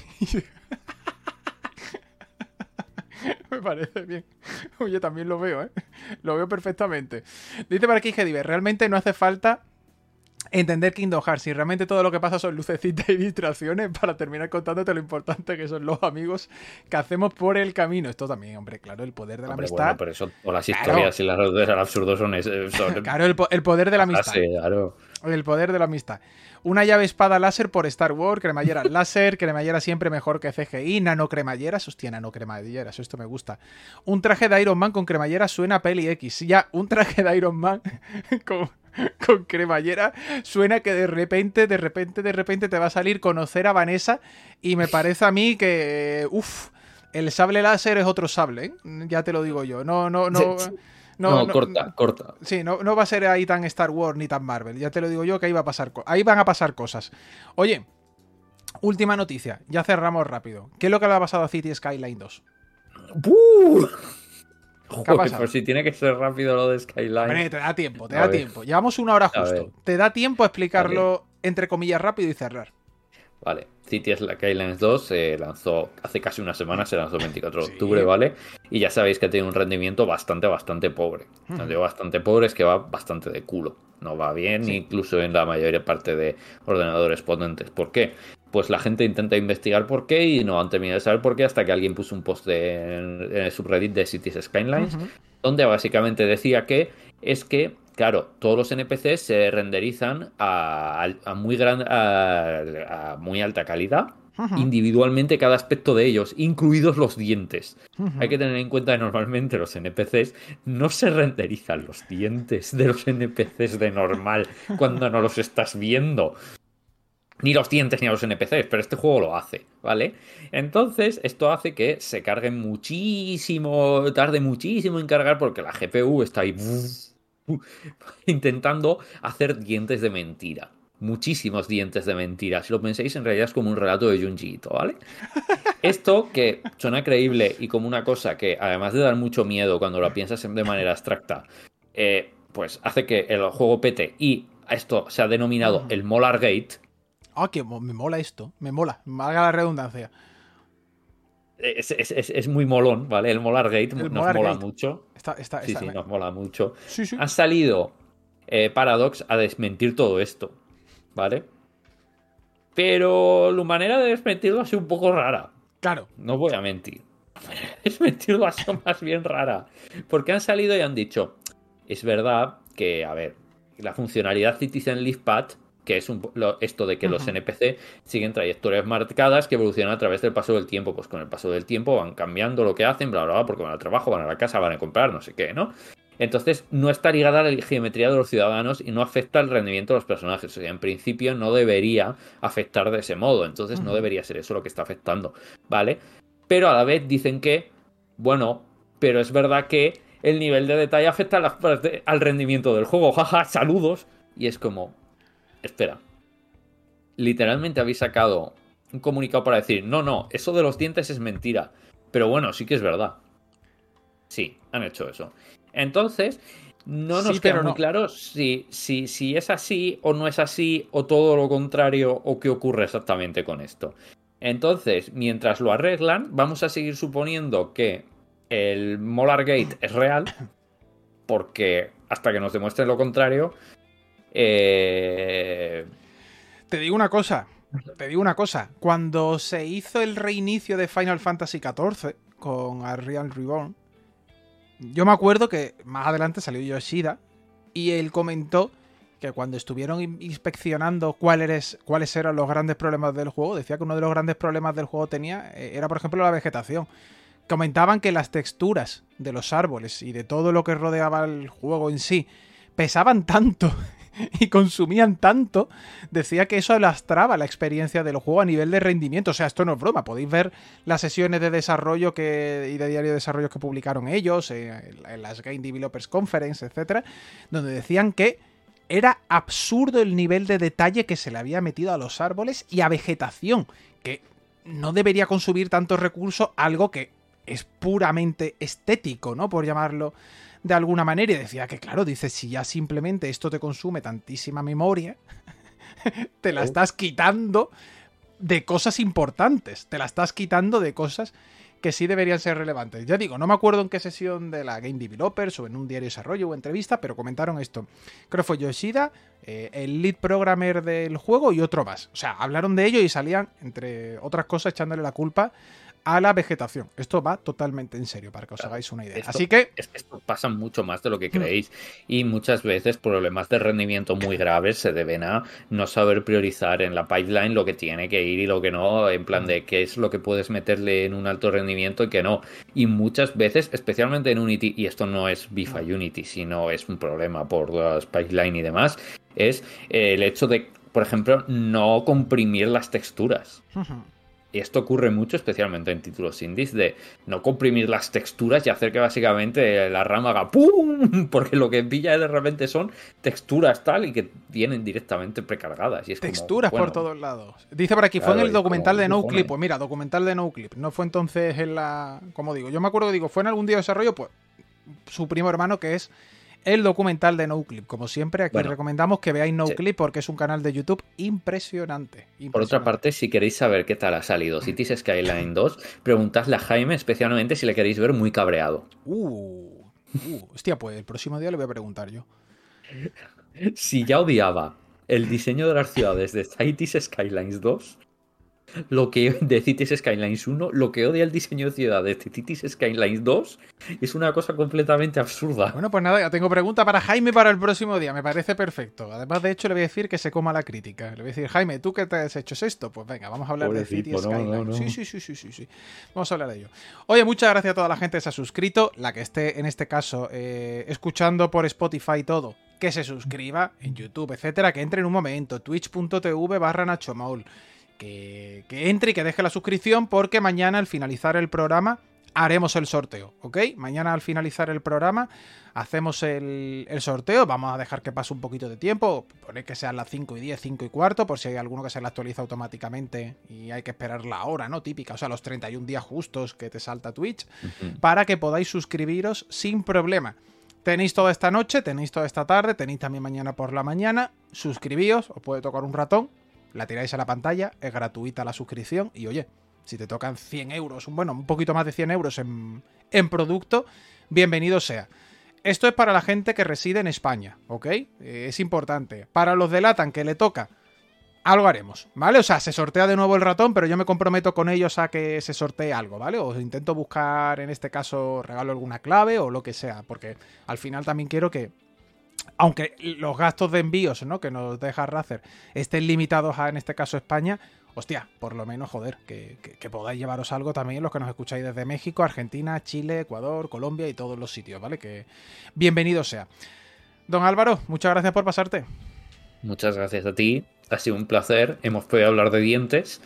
Me parece bien. Oye, también lo veo, ¿eh? Lo veo perfectamente. Dice por aquí Gediver, realmente no hace falta entender Kingdom Hearts. Si realmente todo lo que pasa son lucecitas y distracciones para terminar contándote lo importante que son los amigos que hacemos por el camino. Esto también, hombre, claro, el poder de la Hombre, amistad. bueno, pero eso, o las Claro. historias y las redes al absurdo son Claro, el poder de la amistad. Claro. El poder de la amistad. Una llave espada láser por Star Wars, cremallera láser, cremallera siempre mejor que CGI, nanocremalleras, hostia, nanocremalleras, esto me gusta. Un traje de Iron Man con cremallera suena a peli X. Ya, un traje de Iron Man con cremallera suena que de repente te va a salir conocer a Vanessa y me parece a mí que, el sable láser es otro sable, ¿eh? Ya te lo digo yo. No, corta. Sí, no va a ser ahí tan Star Wars ni tan Marvel. Ya te lo digo yo que ahí van a pasar cosas. Oye, última noticia. Ya cerramos rápido. ¿Qué es lo que le ha pasado a City Skyline 2? Joder, ¿Qué ha pasado? pues si tiene que ser rápido lo de Skyline. Hombre, te da tiempo. A ver. Llevamos 1 hora A ver. justo. Te da tiempo a explicarlo, entre comillas, rápido y cerrar. Vale, Cities Skylines 2 se lanzó hace casi una semana, se lanzó el 24 de Sí. octubre, ¿vale? Y ya sabéis que tiene un rendimiento bastante pobre. Cuando digo bastante pobre es que va bastante de culo. No va bien, Sí. incluso en la mayoría parte de ordenadores potentes. ¿Por qué? Pues la gente intenta investigar por qué y no han terminado de saber por qué hasta que alguien puso un post en el subreddit de Cities Skylines, donde básicamente decía que es que, claro, todos los NPCs se renderizan a muy alta calidad, individualmente cada aspecto de ellos, incluidos los dientes. Hay que tener en cuenta que normalmente los NPCs no se renderizan los dientes de los NPCs de normal cuando no los estás viendo. Ni los dientes ni a los NPCs, pero este juego lo hace, ¿vale? Entonces, esto hace que se cargue muchísimo, tarde muchísimo en cargar porque la GPU está ahí intentando hacer dientes de mentira. Muchísimos dientes de mentira. Si lo pensáis, en realidad es como un relato de Junji Ito, ¿vale? Esto que suena creíble y como una cosa que, además de dar mucho miedo cuando lo piensas de manera abstracta, pues hace que el juego pete y esto se ha denominado el Molar Gate. Ah, que me mola esto. Me mola. Valga la redundancia. es muy molón, ¿vale? El Molargate nos mola mucho. Sí, nos mola mucho. Sí. Han salido Paradox a desmentir todo esto, ¿vale? Pero la manera de desmentirlo ha sido un poco rara. Claro. No voy a mentir. Desmentirlo ha sido más bien rara. Porque han salido y han dicho, es verdad que, a ver, la funcionalidad Citizen Leaf Path, que es esto de que los NPC siguen trayectorias marcadas que evolucionan a través del paso del tiempo. Pues con el paso del tiempo van cambiando lo que hacen, bla, bla, bla, porque van al trabajo, van a la casa, van a comprar, no sé qué, ¿no? Entonces no está ligada a la geometría de los ciudadanos y no afecta el rendimiento de los personajes. O sea, en principio no debería afectar de ese modo. Entonces no debería ser eso lo que está afectando, ¿vale? Pero a la vez dicen que, bueno, pero es verdad que el nivel de detalle afecta al rendimiento del juego. Jaja, saludos. Y es como, espera. Literalmente habéis sacado un comunicado para decir, no, eso de los dientes es mentira. Pero bueno, sí que es verdad. Sí, han hecho eso. Entonces, no nos queda muy claro si es así o no es así, o todo lo contrario, o qué ocurre exactamente con esto. Entonces, mientras lo arreglan, vamos a seguir suponiendo que el Molargate es real, porque hasta que nos demuestren lo contrario... Te digo una cosa. Cuando se hizo el reinicio de Final Fantasy XIV con Realm Reborn, yo me acuerdo que más adelante salió Yoshida y él comentó que cuando estuvieron inspeccionando cuáles eran los grandes problemas del juego, decía que uno de los grandes problemas del juego era, por ejemplo, la vegetación. Comentaban que las texturas de los árboles y de todo lo que rodeaba el juego en sí pesaban tanto y consumían tanto, decía que eso lastraba la experiencia del juego a nivel de rendimiento. O sea, esto no es broma, podéis ver las sesiones de desarrollo y de diario de desarrollo que publicaron ellos, en las Game Developers Conference, etcétera, donde decían que era absurdo el nivel de detalle que se le había metido a los árboles y a vegetación, que no debería consumir tantos recursos, algo que es puramente estético, ¿no? Por llamarlo de alguna manera. Y decía que, claro, dice, si ya simplemente esto te consume tantísima memoria, te la estás quitando de cosas importantes, te la estás quitando de cosas que sí deberían ser relevantes. Ya digo, no me acuerdo en qué sesión de la Game Developers o en un diario de desarrollo o entrevista, pero comentaron esto. Creo que fue Yoshida, el lead programmer del juego y otro más. O sea, hablaron de ello y salían, entre otras cosas, echándole la culpa a la vegetación. Esto va totalmente en serio, para que os hagáis una idea. Así que... Esto pasa mucho más de lo que creéis. Y muchas veces problemas de rendimiento muy graves se deben a no saber priorizar en la pipeline lo que tiene que ir y lo que no, en plan de qué es lo que puedes meterle en un alto rendimiento y qué no. Y muchas veces, especialmente en Unity, y esto no es bifa Unity, sino es un problema por las pipeline y demás, es el hecho de, por ejemplo, no comprimir las texturas. Y esto ocurre mucho, especialmente en títulos indies, de no comprimir las texturas y hacer que básicamente la RAM haga ¡pum! Porque lo que pilla de repente son texturas tal y que vienen directamente precargadas. Y es texturas como, bueno, por todos lados. Dice por aquí, claro, fue en el documental de NoClip. Pues mira, documental de NoClip. No fue entonces en la... Como digo, yo me acuerdo, fue en algún día de desarrollo, pues su primo hermano, que es el documental de NoClip. Como siempre, aquí recomendamos que veáis NoClip, sí, porque es un canal de YouTube impresionante. Por otra parte, si queréis saber qué tal ha salido Cities Skyline 2, preguntadle a Jaime, especialmente si le queréis ver muy cabreado. Hostia, pues el próximo día le voy a preguntar yo. Si ya odiaba el diseño de las ciudades de Cities Skylines 2, de Cities Skylines 1, lo que odia el diseño de ciudades de Cities Skylines 2 es una cosa completamente absurda. Bueno, pues nada, ya tengo pregunta para Jaime para el próximo día, me parece perfecto. Además, de hecho, le voy a decir que se coma la crítica. Le voy a decir, Jaime, ¿tú qué te has hecho? ¿Es esto? Pues venga, vamos a hablar de Cities Skylines. No. Sí. Vamos a hablar de ello. Oye, muchas gracias a toda la gente que se ha suscrito, la que esté, en este caso, escuchando por Spotify todo, que se suscriba en YouTube, etcétera, que entre en un momento, twitch.tv/NachoMaul. Que entre y que deje la suscripción, porque mañana al finalizar el programa haremos el sorteo, ¿ok? Mañana al finalizar el programa hacemos el sorteo. Vamos a dejar que pase un poquito de tiempo, poner que sean las 5:10, 5:15, por si hay alguno que se le actualiza automáticamente y hay que esperar la hora, ¿no? Típica, o sea, los 31 días justos que te salta Twitch, para que podáis suscribiros sin problema. Tenéis toda esta noche, tenéis toda esta tarde, tenéis también mañana por la mañana. Suscribíos, os puede tocar un ratón, la tiráis a la pantalla, es gratuita la suscripción y oye, Si te tocan 100 euros, un poquito más de 100 euros en producto, bienvenido sea. Esto es para la gente que reside en España, ¿ok? Es importante. Para los de LATAM que le toca, algo haremos, ¿vale? O sea, se sortea de nuevo el ratón, pero yo me comprometo con ellos a que se sortee algo, ¿vale? Os intento buscar, en este caso, regalo alguna clave o lo que sea, porque al final también quiero que, aunque los gastos de envíos, ¿no?, que nos deja Razer estén limitados a, en este caso, España, hostia, por lo menos, joder, que podáis llevaros algo también los que nos escucháis desde México, Argentina, Chile, Ecuador, Colombia y todos los sitios, ¿vale? Que bienvenido sea. Don Álvaro, muchas gracias por pasarte. Muchas gracias a ti. Ha sido un placer. Hemos podido hablar de dientes.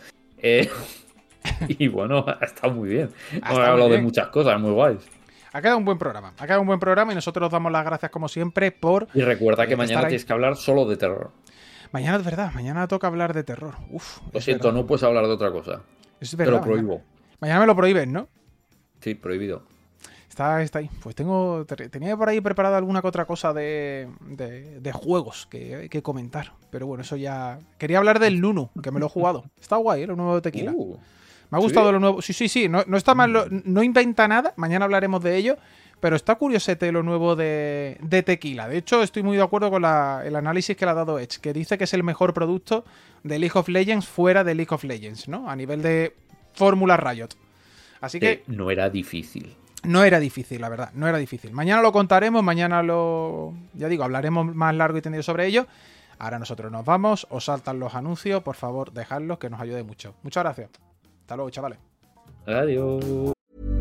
Y bueno, ha estado muy bien. Hemos hablado de muchas cosas muy guays. Ha quedado un buen programa. Ha quedado un buen programa y nosotros os damos las gracias, como siempre, por... Y recuerda que mañana tienes que hablar solo de terror. Mañana es verdad. Mañana toca hablar de terror. Uf, lo siento, verdad. No puedes hablar de otra cosa. Es verdad, te lo prohíbo. Mañana me lo prohíben, ¿no? Sí, prohibido. Está ahí. Pues tenía por ahí preparada alguna que otra cosa de juegos que comentar. Pero bueno, eso ya... Quería hablar del Nunu, que me lo he jugado. Está guay, lo nuevo de Tequila. Me ha gustado lo nuevo. Sí. No está mal. No inventa nada. Mañana hablaremos de ello. Pero está curiosete lo nuevo de Tequila. De hecho, estoy muy de acuerdo con el análisis que le ha dado Edge, que dice que es el mejor producto de League of Legends fuera de League of Legends, ¿no? A nivel de fórmula Riot. Así que... No era difícil. No era difícil, la verdad, no era difícil. Mañana lo contaremos, ya digo, hablaremos más largo y tendido sobre ello. Ahora nosotros nos vamos, os saltan los anuncios, por favor, dejadlos, que nos ayude mucho. Muchas gracias. Hasta luego, chavales. Adiós.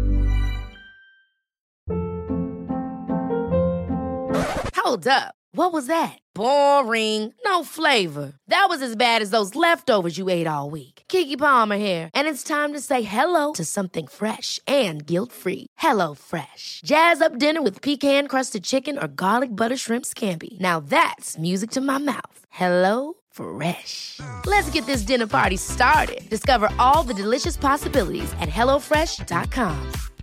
Hold up. What was that? Boring. No flavor. That was as bad as those leftovers you ate all week. Keke Palmer here, and it's time to say hello to something fresh and guilt-free. HelloFresh. Jazz up dinner with pecan-crusted chicken or garlic butter shrimp scampi. Now that's music to my mouth. HelloFresh. Let's get this dinner party started. Discover all the delicious possibilities at HelloFresh.com.